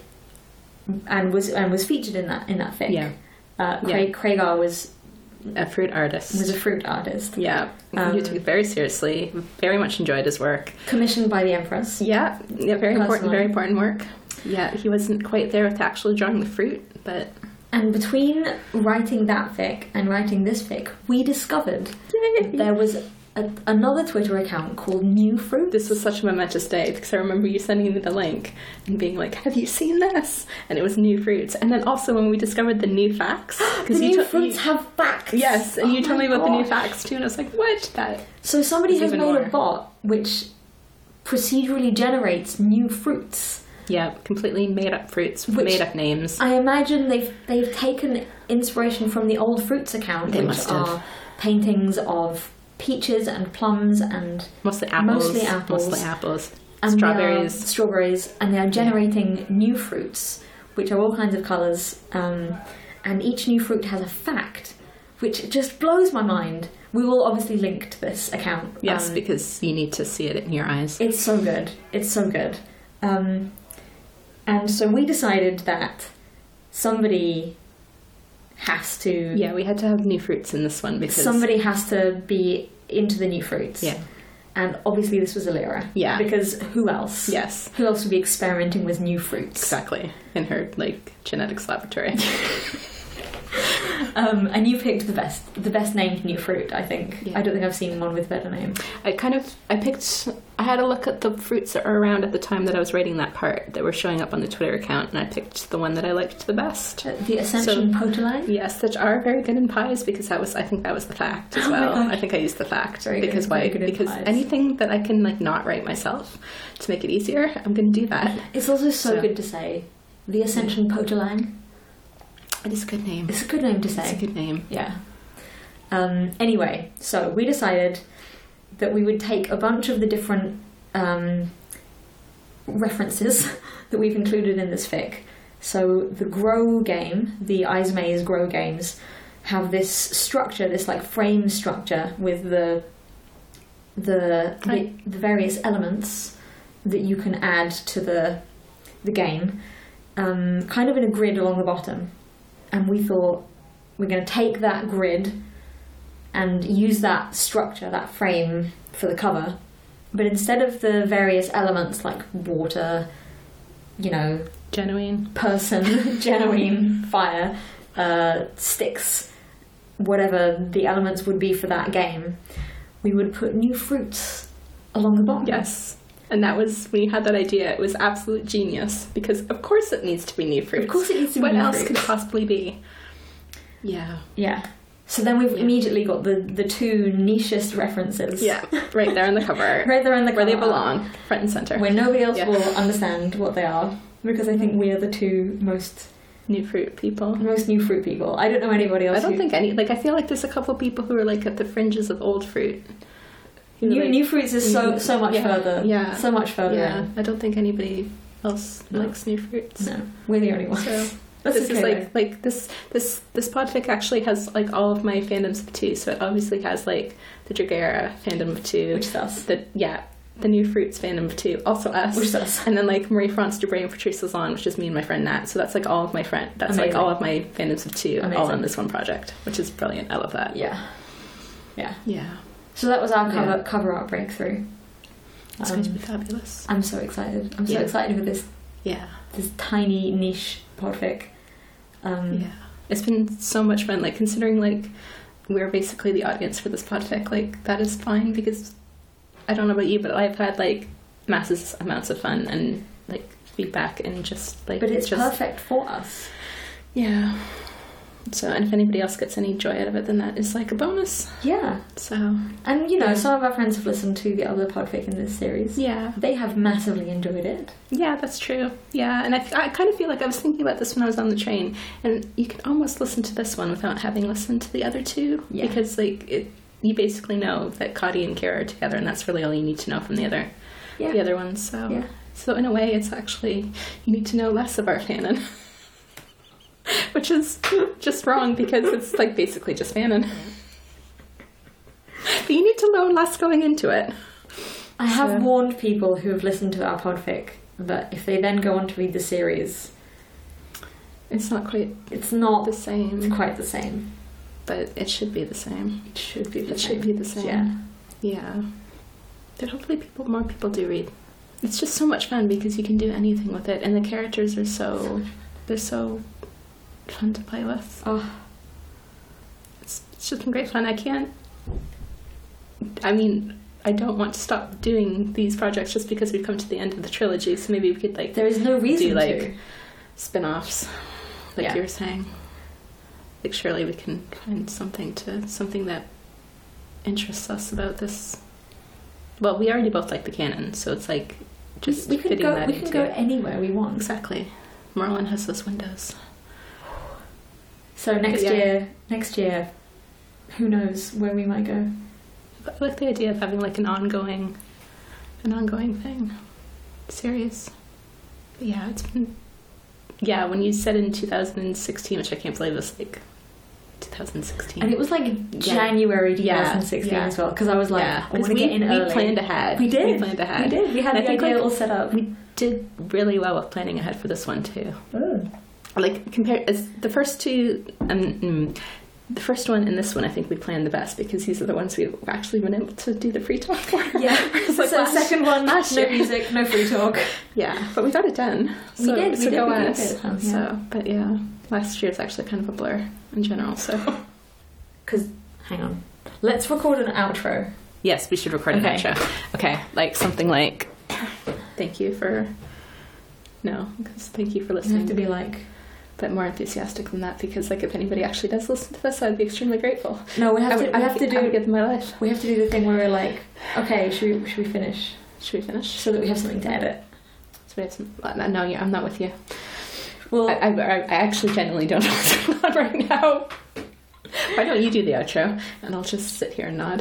and was and was featured in that in that fic. Yeah. Uh, Craig Craigar was A fruit artist. was a fruit artist, Yeah, Um, you took it very seriously. Very much enjoyed his work. commissioned by the Empress. Yeah, yeah, very important, Personally. very important work. Yeah, he wasn't quite there with actually drawing the fruit, but And between writing that fic and writing this fic, we discovered there was a, another Twitter account called New Fruit. this was such a momentous day because I remember you sending me the link and being like, "Have you seen this?" And it was new fruits. And then also when we discovered the new facts, The you New to- Fruits you- have facts. yes, and Oh you told my me about the new gosh. facts too, and I was like, "What?" That So somebody There's has even made more. a bot which procedurally generates new fruits. yeah, completely made up fruits, Which- made up names. I imagine they've they've taken inspiration from the Old Fruits account, They which must have. are paintings of peaches and plums and Mostly apples. Mostly apples. Mostly apples. and they are Strawberries. strawberries, and they are generating new fruits, which are all kinds of colours. Um, and each new fruit has a fact, which just blows my mind. We will obviously link to this account. Yes, Um, because you need to see it in your eyes. It's so good. It's so good. Um, and so we decided that somebody has to. Yeah, we had to have new fruits in this one because Somebody has to be into the new fruits. Yeah. And obviously this was Alira. Yeah. Because who else? Yes, Who else would be experimenting with new fruits? exactly. In her like genetics laboratory. Um, and you picked the best, the best named new fruit. I think. Yeah. I don't think I've seen one with a better name. I kind of I picked I had a look at the fruits that are around at the time that I was writing that part that were showing up on the Twitter account, and I picked the one that I liked the best. Uh, The Ascension Potoline. Yes, that are very good in pies because that was I think that was the fact as Oh my well. gosh. I think I used the fact Very good- because very why? good in Because pies. anything that I can like not write myself to make it easier, I'm going to do that. It's also so, So- good to say. The Ascension Potoline. It is a good name. It's a good name to say. It's a good name. Yeah. Um, anyway, so we decided that we would take a bunch of the different um, references that we've included in this fic. So the Grow game, the Eyes Maze Grow games, have this structure, this like frame structure with the the the, Right. the various elements that you can add to the the game, um, kind of in a grid along the bottom. And we thought we're going to take that grid and use that structure, that frame for the cover. But instead of the various elements like water, you know, Genuine. person, genuine, fire, uh, sticks, whatever the elements would be for that game, we would put new fruits along the bottom. Yes. And that was, when you had that idea, it was absolute genius. Because of course it needs to be new fruits. Of course it needs to be what new else fruits. could it possibly be? Yeah. Yeah. So then we've Yeah. immediately got the, the two nichest references. Yeah, right there in the cover. Right there in the Where they cover. belong, front and center. Where nobody else Yeah. will understand what they are. Because I think we are the two most New fruit people. most new fruit people. I don't know anybody else I don't who... think any, like, I feel like there's a couple people who are, like, at the fringes of old fruit. Who, New, like- new fruits is so so much Yeah, further. yeah. So much further Yeah, in. I don't think anybody else No. likes new fruits. No, we're the only ones. So That's this okay, is like like this this this podfic actually has like all of my fandoms of two. So it obviously has like the Dragera fandom of two, though. Which is us. the yeah the new fruits fandom of two, also us, Which is us. and then like Marie France Dubré and Patrice Lauzon, which is me and my friend Nat. So that's like all of my friend. That's like Amazing. all of my fandoms of two, all Amazing. on this one project, which is brilliant. I love that. Yeah. Yeah. Yeah, So that was our cover Yeah. cover art breakthrough. it's Um, going to be fabulous. I'm so excited. I'm so Yeah. excited with this Yeah. this tiny niche podfic. Um, Yeah, it's been so much fun. Like considering like we're basically the audience for this podfic, like that is fine because I don't know about you, but I've had like massive amounts of fun and like feedback and just like But it's just perfect for us. yeah. So and if anybody else gets any joy out of it, then that is like a bonus. Yeah. So And you know, Yeah. some of our friends have listened to the other podfic in this series. yeah, They have massively enjoyed it. yeah, that's true. Yeah, and I I kind of feel like I was thinking about this when I was on the train, and you can almost listen to this one without having listened to the other two Yeah. because like it. You basically know that Cody and Kara are together, and that's really all you need to know from the other, Yeah. the other ones. So, Yeah. so in a way, it's actually you need to know less of our fanon, which is just wrong because it's like basically just fanon. But you need to know less going into it. I have So- warned people who have listened to our podfic that if they then go on to read the series, It's not quite it's not the same, it's quite the same. but it should be the same. It should be the It same. should be the same. Yeah. Yeah. But hopefully people more people do read. It's just so much fun because you can do anything with it and the characters are so they're so fun to play with. Oh, It's it's just been great fun. I can't I mean, I don't want to stop doing these projects just because we've come to the end of the trilogy, so maybe we could like there is no reason do like to. spin-offs like Yeah. you were saying. Like surely we can find something to something that interests us about this. Well, we already both like the canon, so it's like just we can fitting go. that We can into go anywhere we want. exactly. Merlin has those windows. So next Yeah. year, next year, who knows where we might go? But I like the idea of having like an ongoing, an ongoing thing, series. But yeah, it's been. Yeah, when you said in two thousand sixteen, which I can't believe was like two thousand sixteen. And it was like January Yeah. twenty sixteen Yeah. as well, because I was like, yeah, I want to we, get in we early. planned ahead. We did. We planned ahead. We did. We had And I the think, idea like, all set up. We did really well with planning ahead for this one too. Oh. Like compared as the first two, um, mm, the first one and this one, I think we planned the best because these are the ones we've actually been able to do the free talk for. Yeah. It's like so last- second one, no last year. music, no free talk. Yeah, but we got it done. We So, did, we so did, go we did us. get it done, yeah. So, but yeah, last year's actually kind of a blur in general. So Because, hang on, let's record an outro. yes, we should record an Okay. outro. Okay, like something like, thank you for. No, because thank you for You listening. have to be like, But more enthusiastic than that because, like, if anybody actually does listen to this, I'd be extremely grateful. no, we I have would, to. I We would have to gi- I would do. give them my life. We have to do the thing where we're like, okay, should we, should we finish Should we finish? so that we have something to edit? So we have some, uh, no, yeah, I'm not with you. Well, I, I, I actually genuinely don't know what's going on right now. Why don't you do the outro and I'll just sit here and nod.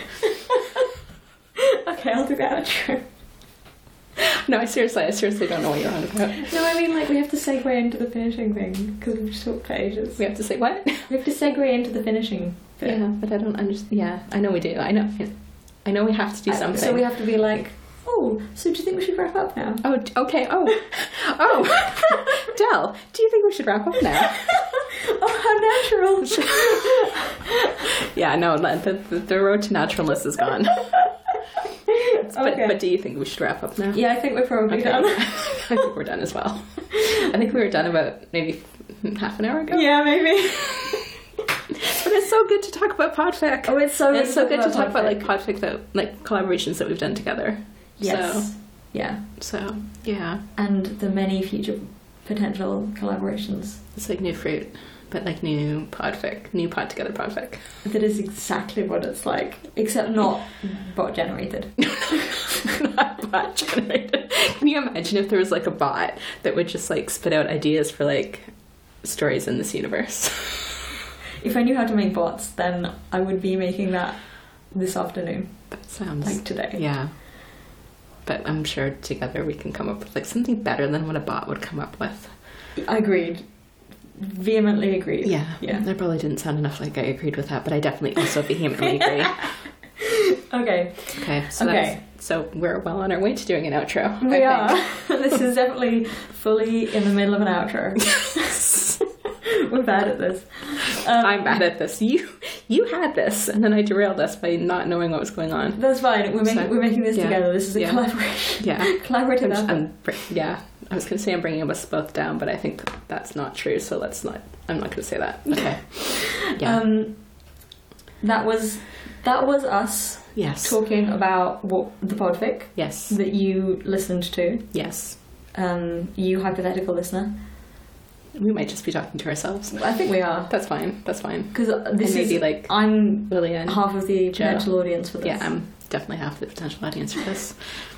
okay, I'll do the outro. No, I seriously, I seriously don't know what you're on about. No, I mean like we have to segue into the finishing thing because we've just talked for ages. We have to say what? We have to segue into the finishing bit. Yeah, but I don't understand. Yeah, I know we do. I know. I know we have to do Uh, something. So we have to be like, oh, so do you think we should wrap up now? Oh, d- okay. Oh, oh, Del, do you think we should wrap up now? Oh, how natural! Yeah, no, the, the, the road to naturalness is gone. But, Okay. but do you think we should wrap up now? Yeah, I think we're probably Okay. done. I think we're done as well. I think we were done about maybe half an hour ago. Yeah, maybe. But it's so good to talk about podfic. Oh, it's so And good it's to so talk good to about talk about like podfic. podfic that like collaborations that we've done together. Yes. Yeah. So, so yeah, And the many future potential collaborations. it's like new fruit, but like new podfic, new pod together podfic. That is exactly what it's like, except not bot generated. Not bot generated. Can you imagine if there was like a bot that would just like spit out ideas for like stories in this universe? If I knew how to make bots, then I would be making that this afternoon. That sounds Like today. Yeah. But I'm sure together we can come up with like something better than what a bot would come up with. Agreed. Vehemently agreed. Yeah. Yeah. That probably didn't sound enough like I agreed with that, but I definitely also vehemently agree. Okay. Okay. So Okay. That's, so we're well on our way to doing an outro. We I are. This is definitely fully in the middle of an outro. We're bad at this. Um, I'm bad at this. You you had this, and then I derailed us by not knowing what was going on. That's fine. We're, make, So, we're making this yeah. together. This is a Yeah. collaboration. Yeah. Collaborative I'm, effort. I'm, br- yeah. I was going to say I'm bringing us both down, but I think that's not true. So let's not. I'm not going to say that. Okay. Yeah. Um, that was that was us yes. talking about what the podfic Yes. that you listened to. Yes. Um, you hypothetical listener. We might just be talking to ourselves. I think we are, That's fine. That's fine. because this And maybe, is like, I'm Lillian. half of the Joe. potential audience for this. Yeah, I'm definitely half the potential audience for this.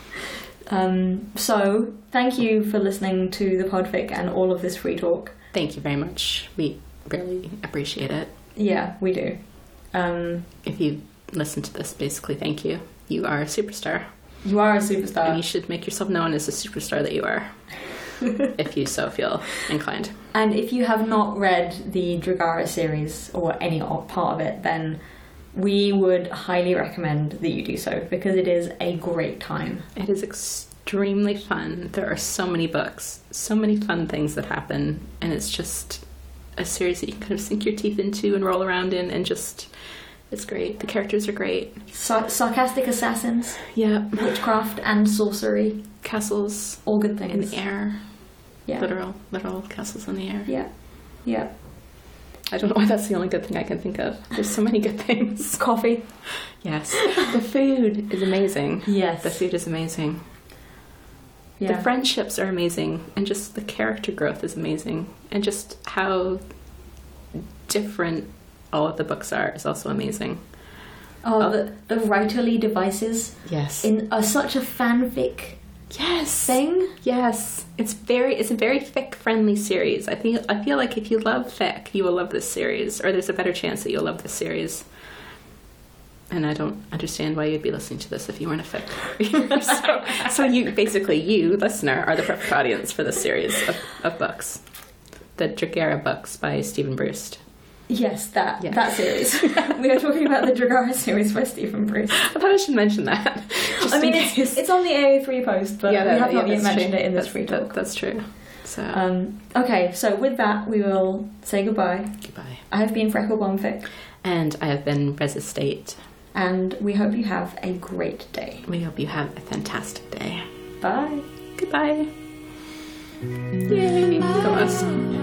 Um, so thank you for listening to the podfic and all of this free talk. Thank you very much. We really appreciate it. Yeah, we do. Um, If you listen to this, basically, thank you. You are a superstar. you are a And you superstar, should make yourself known as the superstar that you are. If you so feel inclined. and if you have not read the Dragara series or any o- part of it, then we would highly recommend that you do so, because it is a great time. It is extremely fun. There are so many books, so many fun things that happen, and it's just a series that you can kind of sink your teeth into and roll around in, and just, it's great. The characters are great. Sar- sarcastic assassins, Yeah. witchcraft and sorcery, Castles all good in things. the air. Yeah. Literal, literal castles in the air. Yeah. Yeah. I don't know why that's the only good thing I can think of. There's so many good things. Coffee. Yes. The food is amazing. Yes. The food is amazing. Yeah. The friendships are amazing, and just the character growth is amazing, and just how different all of the books are is also amazing. Oh, the, the writerly devices Yes. in are such a fanfic yes. thing. Yes. It's very it's a very fic friendly series. I think I feel like if you love fic, you will love this series, or there's a better chance that you'll love this series. And I don't understand why you'd be listening to this if you weren't a fic reader. so, so you basically you, listener, are the perfect audience for this series of, of books. The Dragara books by Stephen Bruce. Yes, that Yeah. that series. We are talking about the Dragara series by Stephen Bruce. I thought I should mention that. Just I mean, in it's, case. it's on the A A three post, but Yeah, we that- have not yeah, yet that's mentioned true. it in this That's- free that- talk. That's true. So, Um, okay, so with that, we will say goodbye. goodbye. I have been Freckle Bonfic, And I have been Resistate. and we hope you have a great day. We hope you have a fantastic day. Bye. Goodbye. Yay. Go us.